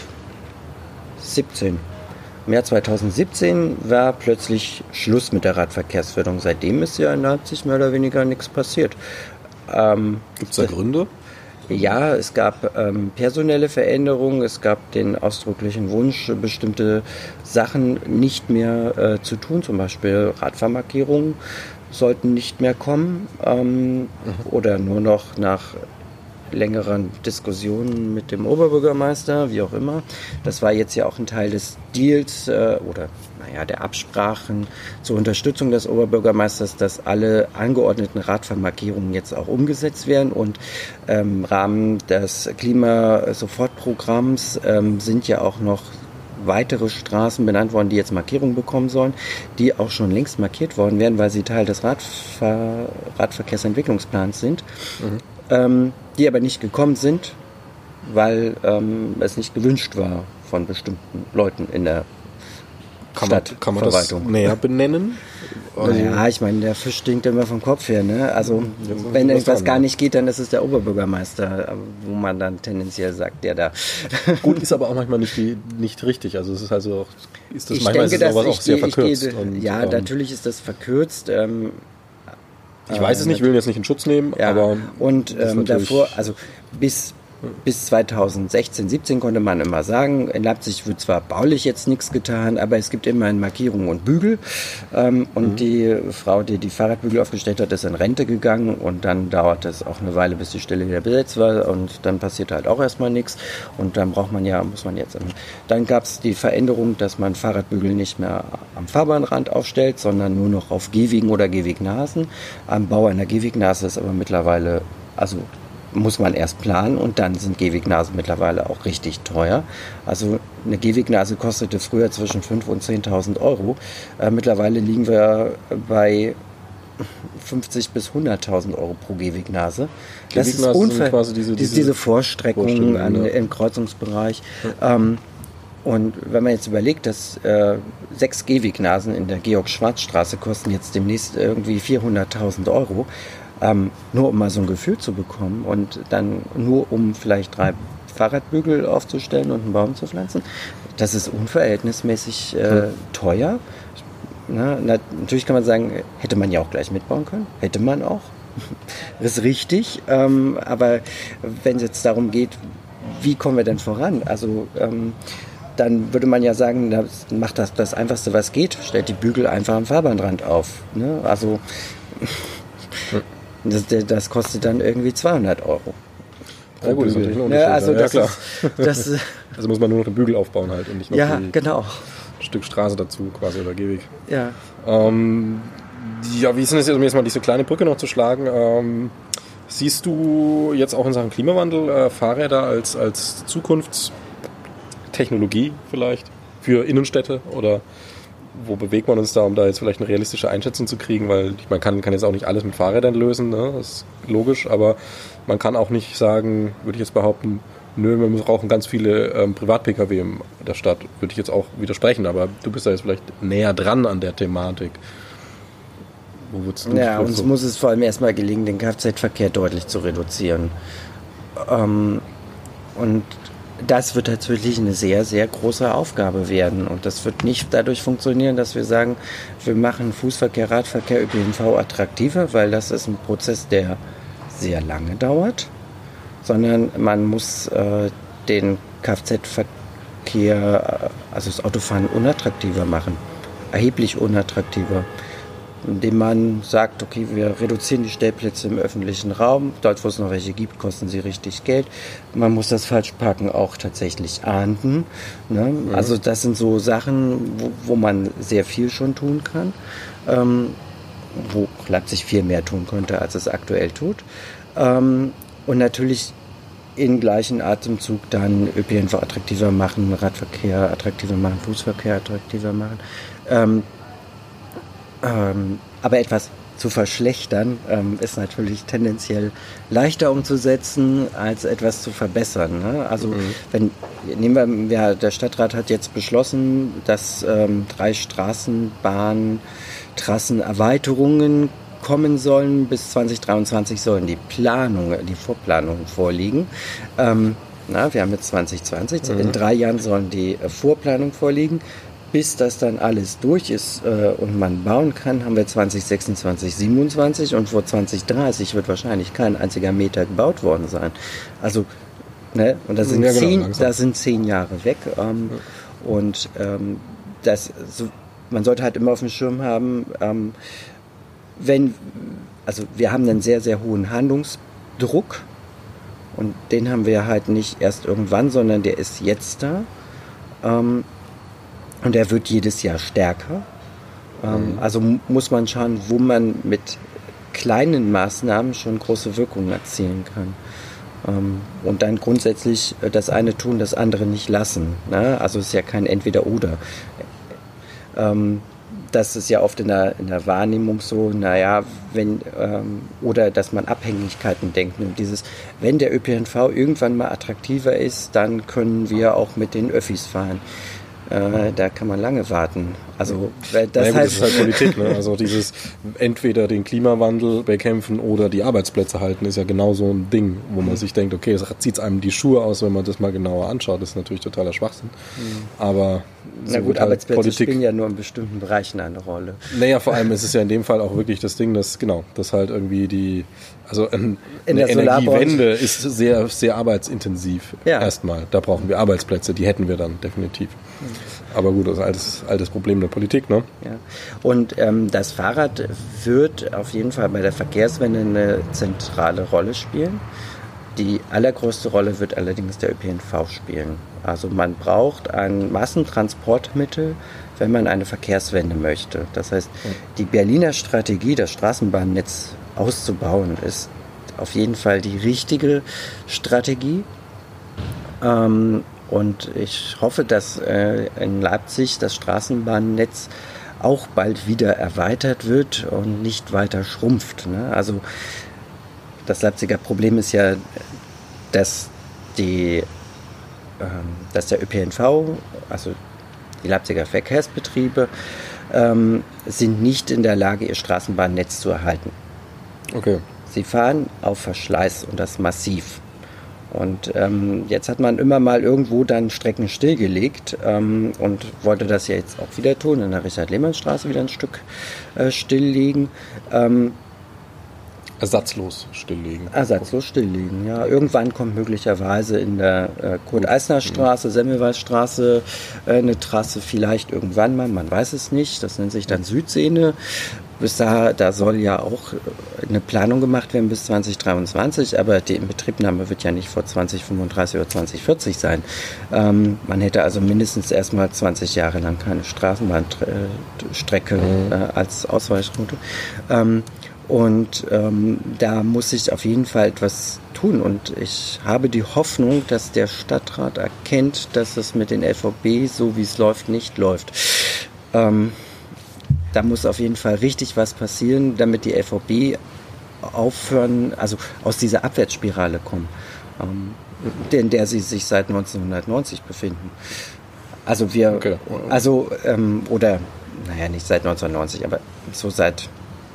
Im Jahr zweitausendsiebzehn war plötzlich Schluss mit der Radverkehrsförderung. Seitdem ist ja in Leipzig mehr oder weniger nichts passiert. Ähm, Gibt es da Gründe? Ja, es gab ähm, personelle Veränderungen, es gab den ausdrücklichen Wunsch, bestimmte Sachen nicht mehr äh, zu tun, zum Beispiel Radfahrmarkierungen sollten nicht mehr kommen ähm, mhm. oder nur noch nach längeren Diskussionen mit dem Oberbürgermeister, wie auch immer. Das war jetzt ja auch ein Teil des Deals äh, oder naja, der Absprachen zur Unterstützung des Oberbürgermeisters, dass alle angeordneten Radfahrmarkierungen jetzt auch umgesetzt werden und ähm, im Rahmen des Klimasofortprogramms ähm, sind ja auch noch weitere Straßen benannt worden, die jetzt Markierungen bekommen sollen, die auch schon längst markiert worden wären, weil sie Teil des Radver- Radverkehrsentwicklungsplans sind. Mhm. Ähm, die aber nicht gekommen sind, weil ähm, es nicht gewünscht war von bestimmten Leuten in der kann man, kann man das näher benennen? Also, ja, ich meine, der Fisch stinkt immer vom Kopf her. Ne? Also wenn irgendwas gar nicht geht, dann ist es der Oberbürgermeister, wo man dann tendenziell sagt, der da... Gut, ist aber auch manchmal nicht, die, nicht richtig. Also es ist also auch, ist das ich manchmal denke, ist sowas auch sehr gehe, verkürzt. Gehe, und, ja, ähm, natürlich ist das verkürzt. Ähm, ich weiß es nicht, ich will ihn jetzt nicht in Schutz nehmen, ja, aber... Und ähm, davor, also bis... Bis zweitausendsechzehn, siebzehn konnte man immer sagen, in Leipzig wird zwar baulich jetzt nichts getan, aber es gibt immerhin Markierungen und Bügel. Ähm, und mhm. die Frau, die die Fahrradbügel aufgestellt hat, ist in Rente gegangen und dann dauerte es auch eine Weile, bis die Stelle wieder besetzt war und dann passierte halt auch erstmal nichts und dann braucht man ja, muss man jetzt... Dann gab es die Veränderung, dass man Fahrradbügel nicht mehr am Fahrbahnrand aufstellt, sondern nur noch auf Gehwegen oder Gehwegnasen. Am Bau einer Gehwegnase ist aber mittlerweile, also muss man erst planen und dann sind Gehwegnasen mittlerweile auch richtig teuer. Also eine Gehwegnase kostete früher zwischen fünftausend und zehntausend Euro. Äh, mittlerweile liegen wir bei fünfzigtausend bis hunderttausend Euro pro Gehwegnase. Das ist unver- quasi diese, diese, diese Vorstreckung an, ja. im Kreuzungsbereich. Ja. Ähm, und wenn man jetzt überlegt, dass äh, sechs Gehwegnasen in der Georg-Schwarz-Straße kosten jetzt demnächst irgendwie vierhunderttausend Euro, Ähm, nur um mal so ein Gefühl zu bekommen und dann nur um vielleicht drei Fahrradbügel aufzustellen und einen Baum zu pflanzen. Das ist unverhältnismäßig äh, teuer. Na, natürlich kann man sagen, hätte man ja auch gleich mitbauen können. Hätte man auch. Das ist richtig. Ähm, aber wenn es jetzt darum geht, wie kommen wir denn voran? Also ähm, dann würde man ja sagen, das macht das das Einfachste, was geht. Stellt die Bügel einfach am Fahrbahnrand auf. Ne? Also Das, das kostet dann irgendwie zweihundert Euro. Ja gut, das ist natürlich ein Unterschied. Ja, also, ja, das klar. Ist, das also muss man nur noch den Bügel aufbauen halt und nicht noch ja, ein genau. Stück Straße dazu quasi oder Gehweg. Ja. Ähm, ja, wie ist denn das jetzt, um jetzt mal diese kleine Brücke noch zu schlagen? Ähm, siehst du jetzt auch in Sachen Klimawandel äh, Fahrräder als, als Zukunftstechnologie vielleicht für Innenstädte oder wo bewegt man uns da, um da jetzt vielleicht eine realistische Einschätzung zu kriegen, weil man kann, kann jetzt auch nicht alles mit Fahrrädern lösen, ne? Das ist logisch, aber man kann auch nicht sagen, würde ich jetzt behaupten, nö, wir brauchen ganz viele ähm, Privat-P K W in der Stadt, würde ich jetzt auch widersprechen, aber du bist da jetzt vielleicht näher dran an der Thematik. Wo würdest du ja, uns so? muss es vor allem erstmal gelingen, den Kfz-Verkehr deutlich zu reduzieren. Ähm, und das wird tatsächlich eine sehr, sehr große Aufgabe werden. Und das wird nicht dadurch funktionieren, dass wir sagen, wir machen Fußverkehr, Radverkehr, Ö P N V attraktiver, weil das ist ein Prozess, der sehr lange dauert, sondern man muss äh, den Kfz-Verkehr, also das Autofahren, unattraktiver machen, erheblich unattraktiver, indem man sagt, okay, wir reduzieren die Stellplätze im öffentlichen Raum, dort wo es noch welche gibt, kosten sie richtig Geld. Man muss das Falschparken auch tatsächlich ahnden. Ne? Ja. Also das sind so Sachen, wo, wo man sehr viel schon tun kann, ähm, wo Leipzig viel mehr tun könnte, als es aktuell tut. Ähm, und natürlich in gleichen Atemzug dann Ö P N V attraktiver machen, Radverkehr attraktiver machen, Fußverkehr attraktiver machen. Ähm, Ähm, aber etwas zu verschlechtern, ähm, ist natürlich tendenziell leichter umzusetzen, als etwas zu verbessern. Ne? Also mhm. wenn nehmen wir, ja, der Stadtrat hat jetzt beschlossen, dass ähm, drei Straßenbahntrassenerweiterungen kommen sollen. Bis zwanzig dreiundzwanzig sollen die Planungen, die Vorplanungen vorliegen. Ähm, na, wir haben jetzt zwanzig zwanzig, mhm. in drei Jahren sollen die äh, Vorplanungen vorliegen. bis das dann alles durch ist äh, und man bauen kann, haben wir zwanzig sechsundzwanzig, siebenundzwanzig und vor zwanzig dreißig wird wahrscheinlich kein einziger Meter gebaut worden sein. Also, ne, und das sind, ja, genau, zehn, das sind zehn Jahre weg. Ähm, ja. Und ähm, das, so, man sollte halt immer auf dem Schirm haben, ähm, wenn, also wir haben einen sehr, sehr hohen Handlungsdruck und den haben wir halt nicht erst irgendwann, sondern der ist jetzt da. Ähm, Und er wird jedes Jahr stärker. Ähm, mhm. Also m- muss man schauen, wo man mit kleinen Maßnahmen schon große Wirkungen erzielen kann. Ähm, und dann grundsätzlich das eine tun, das andere nicht lassen. Ne? Also es ist ja kein Entweder-Oder. Ähm, das ist ja oft in der, in der Wahrnehmung so, naja, wenn, ähm, oder dass man Abhängigkeiten denkt. Und dieses, wenn der Ö P N V irgendwann mal attraktiver ist, dann können wir auch mit den Öffis fahren. Äh, da kann man lange warten. Also das, naja, gut, heißt, das ist halt Politik, ne? Also dieses entweder den Klimawandel bekämpfen oder die Arbeitsplätze halten, ist ja genau so ein Ding, wo man mhm. sich denkt, okay, es zieht einem die Schuhe aus, wenn man das mal genauer anschaut. Das ist natürlich totaler Schwachsinn. Mhm. Aber so na gut, halt Arbeitsplätze Politik spielen ja nur in bestimmten Bereichen eine Rolle. Naja, vor allem ist es ja in dem Fall auch wirklich das Ding, dass genau, dass halt irgendwie die, also ein, eine Energiewende ist sehr, sehr arbeitsintensiv. Ja. Erstmal, da brauchen wir Arbeitsplätze, die hätten wir dann definitiv. Mhm. Aber gut, das ist ein altes, altes Problem der Politik, ne? Ja. Und ähm, das Fahrrad wird auf jeden Fall bei der Verkehrswende eine zentrale Rolle spielen. Die allergrößte Rolle wird allerdings der Ö P N V spielen. Also man braucht ein Massentransportmittel, wenn man eine Verkehrswende möchte. Das heißt, die Berliner Strategie, das Straßenbahnnetz auszubauen, ist auf jeden Fall die richtige Strategie. Ähm, Und ich hoffe, dass äh, in Leipzig das Straßenbahnnetz auch bald wieder erweitert wird und nicht weiter schrumpft. Ne? Also das Leipziger Problem ist ja, dass, die, ähm, dass der Ö P N V, also die Leipziger Verkehrsbetriebe, ähm, sind nicht in der Lage, ihr Straßenbahnnetz zu erhalten. Okay. Sie fahren auf Verschleiß und das massiv. Und ähm, jetzt hat man immer mal irgendwo dann Strecken stillgelegt ähm, und wollte das ja jetzt auch wieder tun, in der Richard-Lehmann-Straße wieder ein Stück äh, stilllegen. Ähm, Ersatzlos stilllegen. Ersatzlos stilllegen, ja. Irgendwann kommt möglicherweise in der äh, Kurt-Eisner-Straße, Semmelweis-Straße äh, eine Trasse, vielleicht irgendwann mal, man weiß es nicht, das nennt sich dann Südsehne. Bis da, da soll ja auch eine Planung gemacht werden bis zwanzig dreiundzwanzig, aber die Inbetriebnahme wird ja nicht vor zwanzig fünfunddreißig oder zwanzig vierzig sein. Ähm, man hätte also mindestens erstmal zwanzig Jahre lang keine Straßenbahnstrecke äh, als Ausweichroute. Ähm, und ähm, da muss sich auf jeden Fall etwas tun. Und ich habe die Hoffnung, dass der Stadtrat erkennt, dass es mit den L V B, so wie es läuft, nicht läuft. Ähm, Da muss auf jeden Fall richtig was passieren, damit die L V B aufhören, also aus dieser Abwärtsspirale kommen, ähm, in der sie sich seit neunzehnhundertneunzig befinden. Also wir, okay. also ähm, oder, naja, nicht seit neunzehnhundertneunzig, aber so seit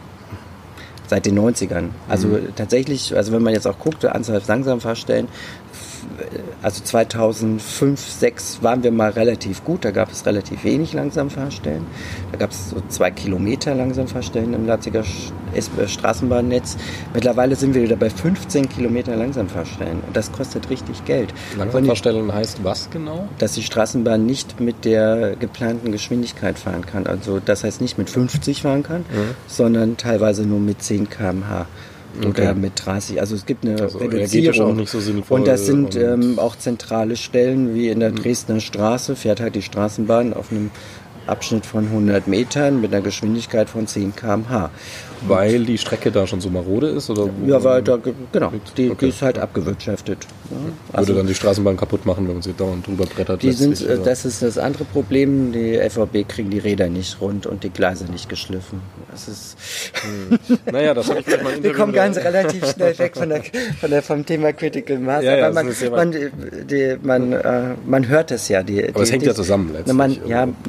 seit den neunzigern. Also mhm. tatsächlich, also wenn man jetzt auch guckt, die Anzahl Langsamfahrstellen, also zweitausendfünf, zweitausendsechs waren wir mal relativ gut, da gab es relativ wenig Langsamfahrstellen. Da gab es so zwei Kilometer Langsamfahrstellen im Leipziger Straßenbahnnetz. Mittlerweile sind wir wieder bei fünfzehn Kilometer Langsamfahrstellen und das kostet richtig Geld. Langsamfahrstellen heißt was genau? Dass die Straßenbahn nicht mit der geplanten Geschwindigkeit fahren kann. Also das heißt nicht mit fünfzig fahren kann, mhm. sondern teilweise nur mit zehn Kilometer pro Stunde. Oder okay. mit dreißig. Also es gibt eine also Reduzierung. Auch nicht so sinnvoll. Und das sind und ähm, auch zentrale Stellen, wie in der Dresdner Straße, fährt halt die Straßenbahn auf einem Abschnitt von hundert Metern mit einer Geschwindigkeit von zehn Kilometer pro Stunde. Weil die Strecke da schon so marode ist? Oder ja, weil da, genau, die, okay. die ist halt abgewirtschaftet. Ja. Also, würde dann die Straßenbahn kaputt machen, wenn man sie dauernd drüber brettert? Die sind, sich, das ist das andere Problem, die L V B kriegen die Räder nicht rund und die Gleise nicht geschliffen. Das ist hm. Naja, das habe ich vielleicht mal in Wir kommen ganz relativ schnell weg von der, von der, vom Thema Critical Mass. Ja, ja, aber man, man, die, man, äh, man hört es ja. Die, aber es hängt die, ja zusammen letztlich. Man, ja, und man,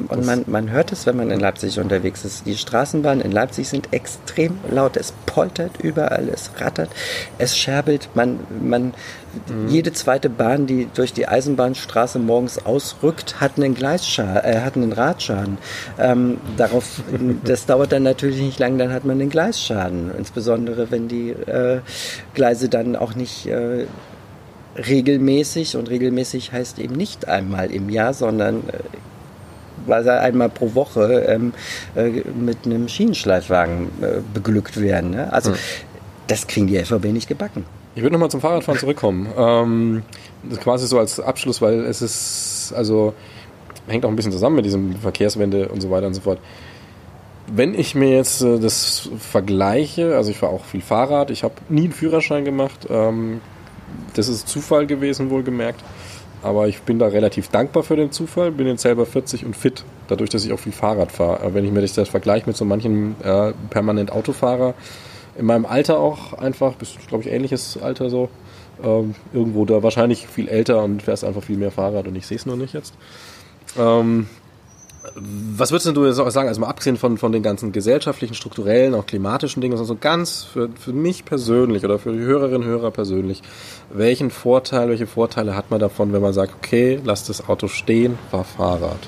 man hört es, wenn man in Leipzig unterwegs ist. Die Straßenbahnen in Leipzig sind extrem laut. Es poltert überall, es rattert, es scherbelt. Man, man, mhm. Jede zweite Bahn, die durch die Eisenbahnstraße morgens ausrückt, hat einen Gleisschaden, äh, hat einen Radschaden. Ähm, darauf, das dauert dann natürlich nicht lang, dann hat man einen Gleisschaden. Insbesondere, wenn die äh, Gleise dann auch nicht äh, regelmäßig, und regelmäßig heißt eben nicht einmal im Jahr, sondern äh, einmal pro Woche ähm, äh, mit einem Schienenschleifwagen äh, beglückt werden. Ne? Also mhm. das kriegen die L V B nicht gebacken. Ich würde nochmal zum Fahrradfahren zurückkommen. Ähm, das ist quasi so als Abschluss, weil es ist, also hängt auch ein bisschen zusammen mit diesem Verkehrswende und so weiter und so fort. Wenn ich mir jetzt äh, das vergleiche, also ich fahre auch viel Fahrrad, ich habe nie einen Führerschein gemacht, ähm, das ist Zufall gewesen, wohlgemerkt. Aber ich bin da relativ dankbar für den Zufall. Bin jetzt selber vierzig und fit, dadurch, dass ich auch viel Fahrrad fahre. Wenn ich mir das vergleiche mit so manchen äh, permanent Autofahrer, in meinem Alter auch einfach, bis, glaube ich, ähnliches Alter so, ähm, irgendwo da wahrscheinlich viel älter und fährst einfach viel mehr Fahrrad und ich sehe es nur nicht jetzt. Ähm, Was würdest du jetzt auch sagen, also mal abgesehen von, von den ganzen gesellschaftlichen, strukturellen, auch klimatischen Dingen, also ganz für, für mich persönlich oder für die Hörerinnen und Hörer persönlich, welchen Vorteil, welche Vorteile hat man davon, wenn man sagt, okay, lass das Auto stehen, fahr Fahrrad?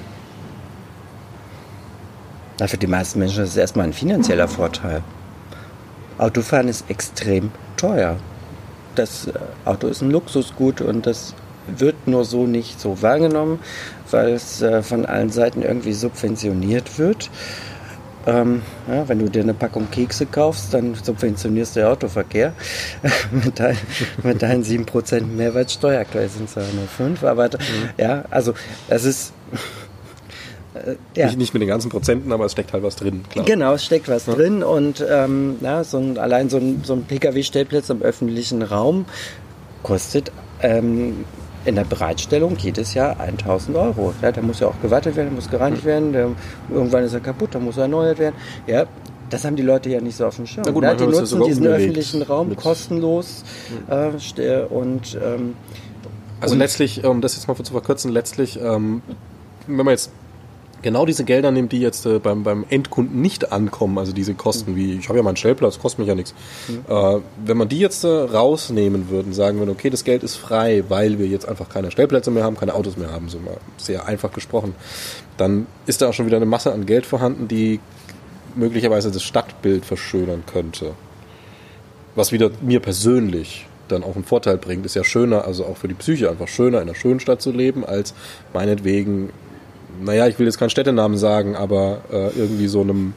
Na, für die meisten Menschen ist es erstmal ein finanzieller Vorteil. Autofahren ist extrem teuer. Das Auto ist ein Luxusgut und das wird nur so nicht so wahrgenommen, weil es äh, von allen Seiten irgendwie subventioniert wird. Ähm, ja, wenn du dir eine Packung Kekse kaufst, dann subventionierst du den Autoverkehr mit, dein, mit deinen sieben Prozent Mehrwertsteuer. Aktuell sind es ja nur fünf, aber mhm. ja, also es ist äh, ja. nicht, nicht mit den ganzen Prozenten, aber es steckt halt was drin, klar. Genau, es steckt was ja. drin und ähm, ja, so ein, allein so ein, so ein P K W-Stellplatz im öffentlichen Raum kostet ähm, in der Bereitstellung jedes Jahr tausend Euro. Ja, der muss ja auch gewartet werden, muss gereinigt werden, der, irgendwann ist er kaputt, dann muss er erneuert werden. Ja, das haben die Leute ja nicht so auf dem Schirm. Gut, ja, die nutzen diesen umgelegt. öffentlichen Raum kostenlos äh, und ähm, also und letztlich, um das jetzt mal zu verkürzen, letztlich, ähm, wenn man jetzt genau diese Gelder nimmt, die jetzt äh, beim, beim Endkunden nicht ankommen, also diese Kosten, wie ich habe ja meinen Stellplatz, kostet mich ja nichts. Mhm. Äh, wenn man die jetzt äh, rausnehmen würden, sagen würden, okay, das Geld ist frei, weil wir jetzt einfach keine Stellplätze mehr haben, keine Autos mehr haben, so mal sehr einfach gesprochen, dann ist da auch schon wieder eine Masse an Geld vorhanden, die möglicherweise das Stadtbild verschönern könnte. Was wieder mir persönlich dann auch einen Vorteil bringt, ist ja schöner, also auch für die Psyche einfach schöner, in einer schönen Stadt zu leben, als meinetwegen, naja, ich will jetzt keinen Städtenamen sagen, aber äh, irgendwie so einem,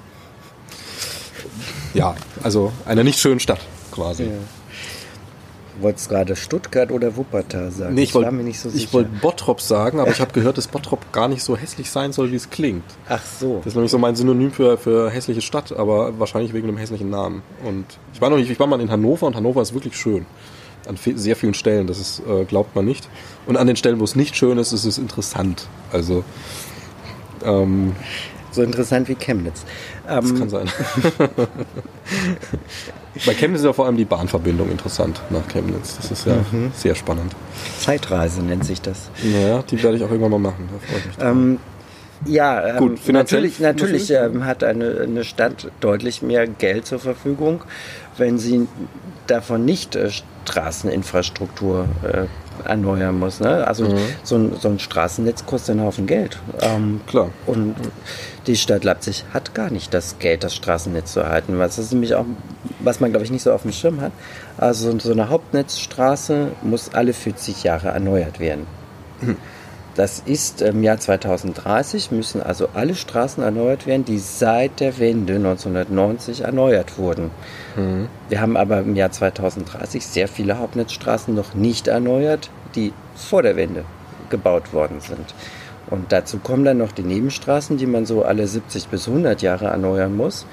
ja, also einer nicht schönen Stadt quasi. Ja. Du wolltest gerade Stuttgart oder Wuppertal sagen. Nee, ich wollte so wollt Bottrop sagen, aber ich habe gehört, dass Bottrop gar nicht so hässlich sein soll, wie es klingt. Ach so. Das ist nämlich so mein Synonym für, für hässliche Stadt, aber wahrscheinlich wegen einem hässlichen Namen. Und ich war noch nicht, ich war mal in Hannover und Hannover ist wirklich schön. An sehr vielen Stellen, das ist, äh, glaubt man nicht. Und an den Stellen, wo es nicht schön ist, ist es interessant. Also ähm, so interessant wie Chemnitz. Das ähm, kann sein. Bei Chemnitz ist ja vor allem die Bahnverbindung interessant nach Chemnitz. Das ist ja mhm. sehr spannend. Zeitreise nennt sich das. Naja, die werde ich auch irgendwann mal machen. Da freue ich mich drauf. Ähm, ja, ähm, Gut, natürlich, natürlich ähm, hat eine, eine Stadt deutlich mehr Geld zur Verfügung, wenn sie davon nicht äh, Straßeninfrastruktur äh, erneuern muss. Ne? Also mhm. so, ein, so ein Straßennetz kostet einen Haufen Geld. Ähm, Klar. Und die Stadt Leipzig hat gar nicht das Geld, das Straßennetz zu erhalten. Was ist nämlich auch, was man glaube ich nicht so auf dem Schirm hat. Also so eine Hauptnetzstraße muss alle vierzig Jahre erneuert werden. Mhm. Das ist im Jahr zweitausenddreißig, müssen also alle Straßen erneuert werden, die seit der Wende neunzehnhundertneunzig erneuert wurden. Mhm. Wir haben aber im Jahr zweitausenddreißig sehr viele Hauptnetzstraßen noch nicht erneuert, die vor der Wende gebaut worden sind. Und dazu kommen dann noch die Nebenstraßen, die man so alle siebzig bis hundert Jahre erneuern muss.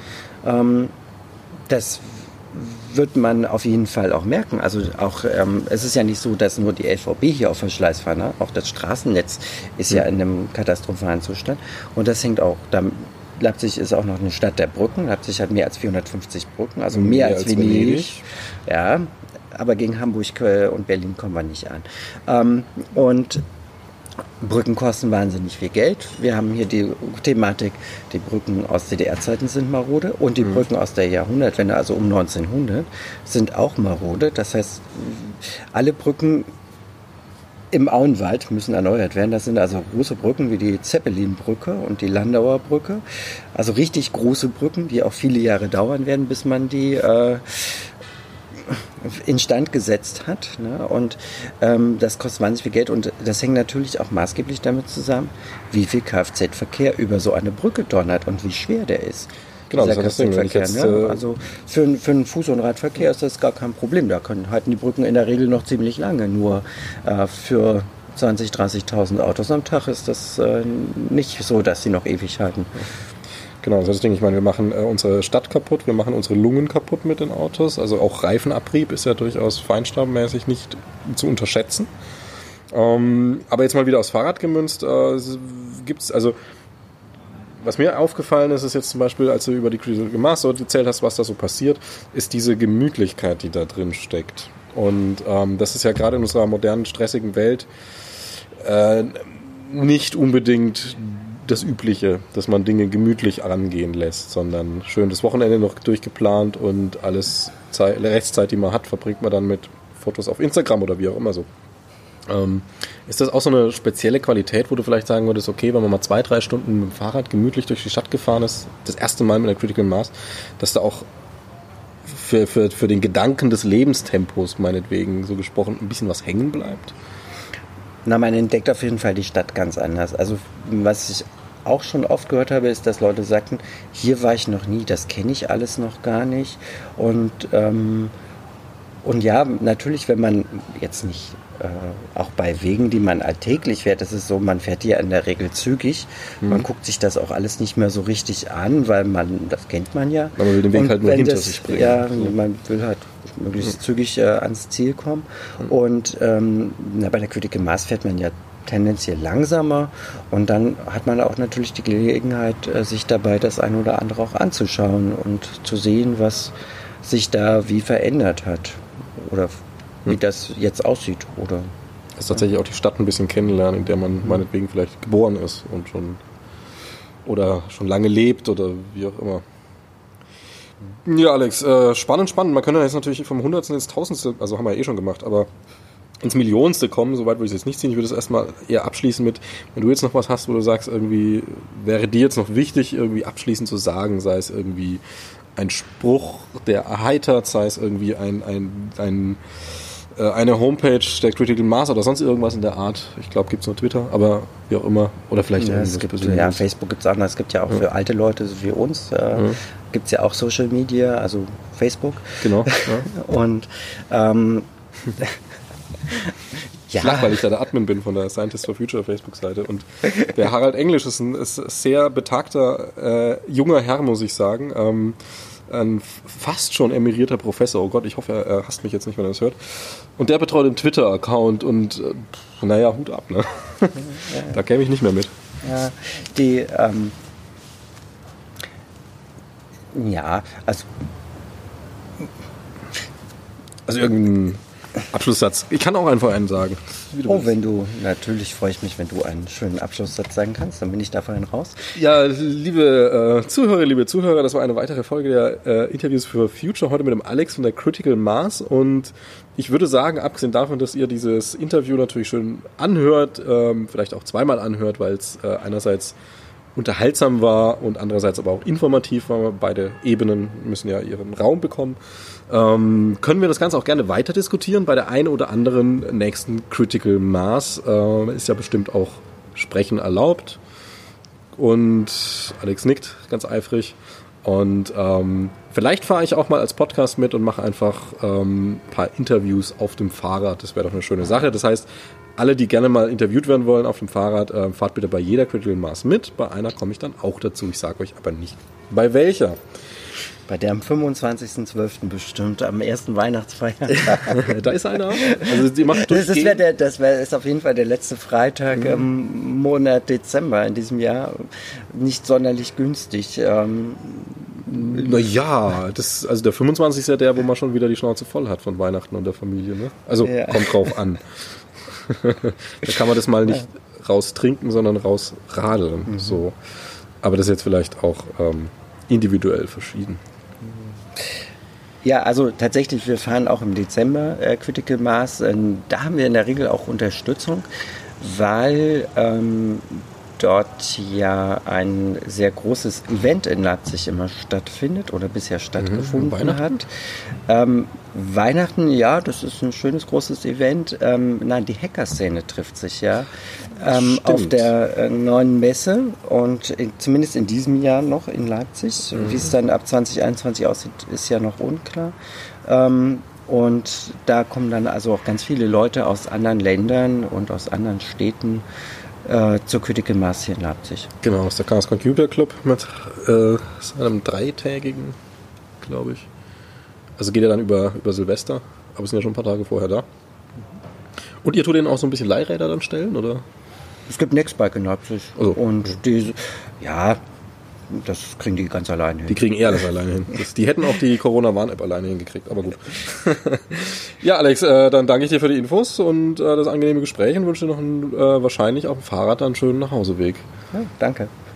Das wird man auf jeden Fall auch merken. Also auch, ähm, es ist ja nicht so, dass nur die L V B hier auf Verschleiß fahren. Ne? Auch das Straßennetz ist ja in einem katastrophalen Zustand. Und das hängt auch, da, Leipzig ist auch noch eine Stadt der Brücken. Leipzig hat mehr als vierhundertfünfzig Brücken, also mehr, mehr als, als Venedig. Venedig. Ja, aber gegen Hamburg und Berlin kommen wir nicht an. Ähm, und Brücken kosten wahnsinnig viel Geld. Wir haben hier die Thematik, die Brücken aus D D R-Zeiten sind marode und die mhm. Brücken aus der Jahrhundertwende, also um neunzehnhundert, sind auch marode. Das heißt, alle Brücken im Auenwald müssen erneuert werden. Das sind also große Brücken wie die Zeppelin-Brücke und die Landauer Brücke. Also richtig große Brücken, die auch viele Jahre dauern werden, bis man die äh, instand gesetzt hat. Ne? Und ähm, das kostet wahnsinnig viel Geld. Und das hängt natürlich auch maßgeblich damit zusammen, wie viel Kfz-Verkehr über so eine Brücke donnert und wie schwer der ist. Genau, das ist das Ding, wenn ich jetzt, ne? Also für, für einen Fuß- und Radverkehr ist das gar kein Problem. Da können, halten die Brücken in der Regel noch ziemlich lange. Nur äh, für zwanzigtausend, dreißigtausend Autos am Tag ist das äh, nicht so, dass sie noch ewig halten. Genau, das ist das Ding. Ich meine, wir machen äh, unsere Stadt kaputt, wir machen unsere Lungen kaputt mit den Autos. Also auch Reifenabrieb ist ja durchaus feinstaubmäßig nicht zu unterschätzen. Ähm, aber jetzt mal wieder aufs Fahrrad gemünzt, äh, gibt es also... Was mir aufgefallen ist, ist jetzt zum Beispiel, als du über die Critical Mass so erzählt hast, was da so passiert, ist diese Gemütlichkeit, die da drin steckt. Und ähm, das ist ja gerade in unserer modernen, stressigen Welt äh, nicht unbedingt das Übliche, dass man Dinge gemütlich angehen lässt, sondern schön das Wochenende noch durchgeplant und alles Zeit, Restzeit, die man hat, verbringt man dann mit Fotos auf Instagram oder wie auch immer so. Ähm, ist das auch so eine spezielle Qualität, wo du vielleicht sagen würdest, okay, wenn man mal zwei, drei Stunden mit dem Fahrrad gemütlich durch die Stadt gefahren ist, das erste Mal mit der Critical Mass, dass da auch für, für, für den Gedanken des Lebenstempos, meinetwegen so gesprochen, ein bisschen was hängen bleibt? Na, man entdeckt auf jeden Fall die Stadt ganz anders. Also was ich auch schon oft gehört habe, ist, dass Leute sagten, hier war ich noch nie, das kenne ich alles noch gar nicht. Und, ähm, und ja, natürlich, wenn man jetzt nicht Äh, auch bei Wegen, die man alltäglich fährt, das ist so, man fährt hier in der Regel zügig. Mhm. Man guckt sich das auch alles nicht mehr so richtig an, weil man, das kennt man ja. Aber man will den Weg und halt nur hinter das, sich bringen. Ja, so. Man will halt möglichst mhm. zügig äh, ans Ziel kommen. Mhm. Und ähm, na, bei der Critical Mass fährt man ja tendenziell langsamer und dann hat man auch natürlich die Gelegenheit, äh, sich dabei das eine oder andere auch anzuschauen und zu sehen, was sich da wie verändert hat. Oder wie das jetzt aussieht. Oder das ist tatsächlich auch die Stadt ein bisschen kennenlernen, in der man meinetwegen vielleicht geboren ist und schon oder schon lange lebt oder wie auch immer. Ja, Alex, äh, spannend, spannend. Man könnte jetzt natürlich vom Hundertsten ins Tausendste, also haben wir ja eh schon gemacht, aber ins Millionste kommen, soweit würde ich es jetzt nicht ziehen. Ich würde es erstmal eher abschließen mit, wenn du jetzt noch was hast, wo du sagst, irgendwie wäre dir jetzt noch wichtig, irgendwie abschließend zu sagen, sei es irgendwie ein Spruch, der erheitert, sei es irgendwie ein, ein, ein eine Homepage der Critical Mass oder sonst irgendwas in der Art. Ich glaube, gibt es nur Twitter, aber wie auch immer. Oder vielleicht ja, es gibt, ja, Facebook gibt es auch noch. Es gibt ja auch ja. für alte Leute, so wie uns, äh, ja. gibt es ja auch Social Media, also Facebook. Genau. Ja. Und ähm, ja. Flach, weil ich da der Admin bin von der Scientists for Future Facebook-Seite. Und der Harald Englisch ist ein ist sehr betagter äh, junger Herr, muss ich sagen. Ähm, ein fast schon emerierter Professor. Oh Gott, ich hoffe, er, er hasst mich jetzt nicht, wenn er das hört. Und der betreut einen Twitter-Account und äh, naja, Hut ab, ne? Ja. Da käme ich nicht mehr mit. Ja, die, ähm, ja, also also irgendein Abschlusssatz. Ich kann auch einfach einen sagen. Oh, willst. Wenn du, natürlich freue ich mich, wenn du einen schönen Abschlusssatz sagen kannst, dann bin ich da vorhin raus. Ja, liebe äh, Zuhörer, liebe Zuhörer, das war eine weitere Folge der äh, Interviews für Future, heute mit dem Alex von der Critical Mass und ich würde sagen, abgesehen davon, dass ihr dieses Interview natürlich schön anhört, ähm, vielleicht auch zweimal anhört, weil es äh, einerseits unterhaltsam war und andererseits aber auch informativ war. Beide Ebenen müssen ja ihren Raum bekommen. Ähm, können wir das Ganze auch gerne weiter diskutieren bei der einen oder anderen nächsten Critical Mass. Äh, ist ja bestimmt auch Sprechen erlaubt. Und Alex nickt ganz eifrig. Und ähm, vielleicht fahre ich auch mal als Podcast mit und mache einfach ähm, ein paar Interviews auf dem Fahrrad. Das wäre doch eine schöne Sache. Das heißt, alle, die gerne mal interviewt werden wollen auf dem Fahrrad, äh, fahrt bitte bei jeder Critical Mass mit. Bei einer komme ich dann auch dazu. Ich sage euch aber nicht, bei welcher. Bei der am fünfundzwanzigsten zwölften bestimmt, am ersten Weihnachtsfeiertag. Da ist einer. Also die macht das das, wär der, das wär, ist auf jeden Fall der letzte Freitag mhm. im Monat Dezember in diesem Jahr. Nicht sonderlich günstig. Ähm, Naja, das, also der fünfundzwanzigste ist ja der, wo man schon wieder die Schnauze voll hat von Weihnachten und der Familie. Ne? Also ja. Kommt drauf an. Da kann man das mal nicht nicht raus trinken, sondern raus radeln. Mhm. So. Aber das ist jetzt vielleicht auch ähm, individuell verschieden. Ja, also tatsächlich, wir fahren auch im Dezember äh, Critical Mass. Äh, da haben wir in der Regel auch Unterstützung, weil ähm, dort ja ein sehr großes Event in Leipzig immer stattfindet oder bisher stattgefunden mhm, Weihnachten? hat. Ähm, Weihnachten, ja, das ist ein schönes, großes Event. Ähm, nein, die Hacker-Szene trifft sich ja ähm, auf der äh, neuen Messe und in, zumindest in diesem Jahr noch in Leipzig. Mhm. Wie es dann ab zwanzig einundzwanzig aussieht, ist ja noch unklar. Ähm, und da kommen dann also auch ganz viele Leute aus anderen Ländern und aus anderen Städten Äh, zur Critical Mass hier in Leipzig. Genau, das ist der Chaos Computer Club mit äh, einem dreitägigen, glaube ich. Also geht er dann über, über Silvester, aber sind ja schon ein paar Tage vorher da. Und ihr tut denen auch so ein bisschen Leihräder dann stellen, oder? Es gibt Nextbike in Leipzig. Also, und ja. die, ja, das kriegen die ganz alleine hin. Die kriegen eher alles alleine hin. Das, die hätten auch die Corona-Warn-App alleine hingekriegt, aber gut. Ja, Alex, äh, dann danke ich dir für die Infos und äh, das angenehme Gespräch und wünsche dir noch einen, äh, wahrscheinlich auf dem Fahrrad einen schönen Nachhauseweg. Ja, danke.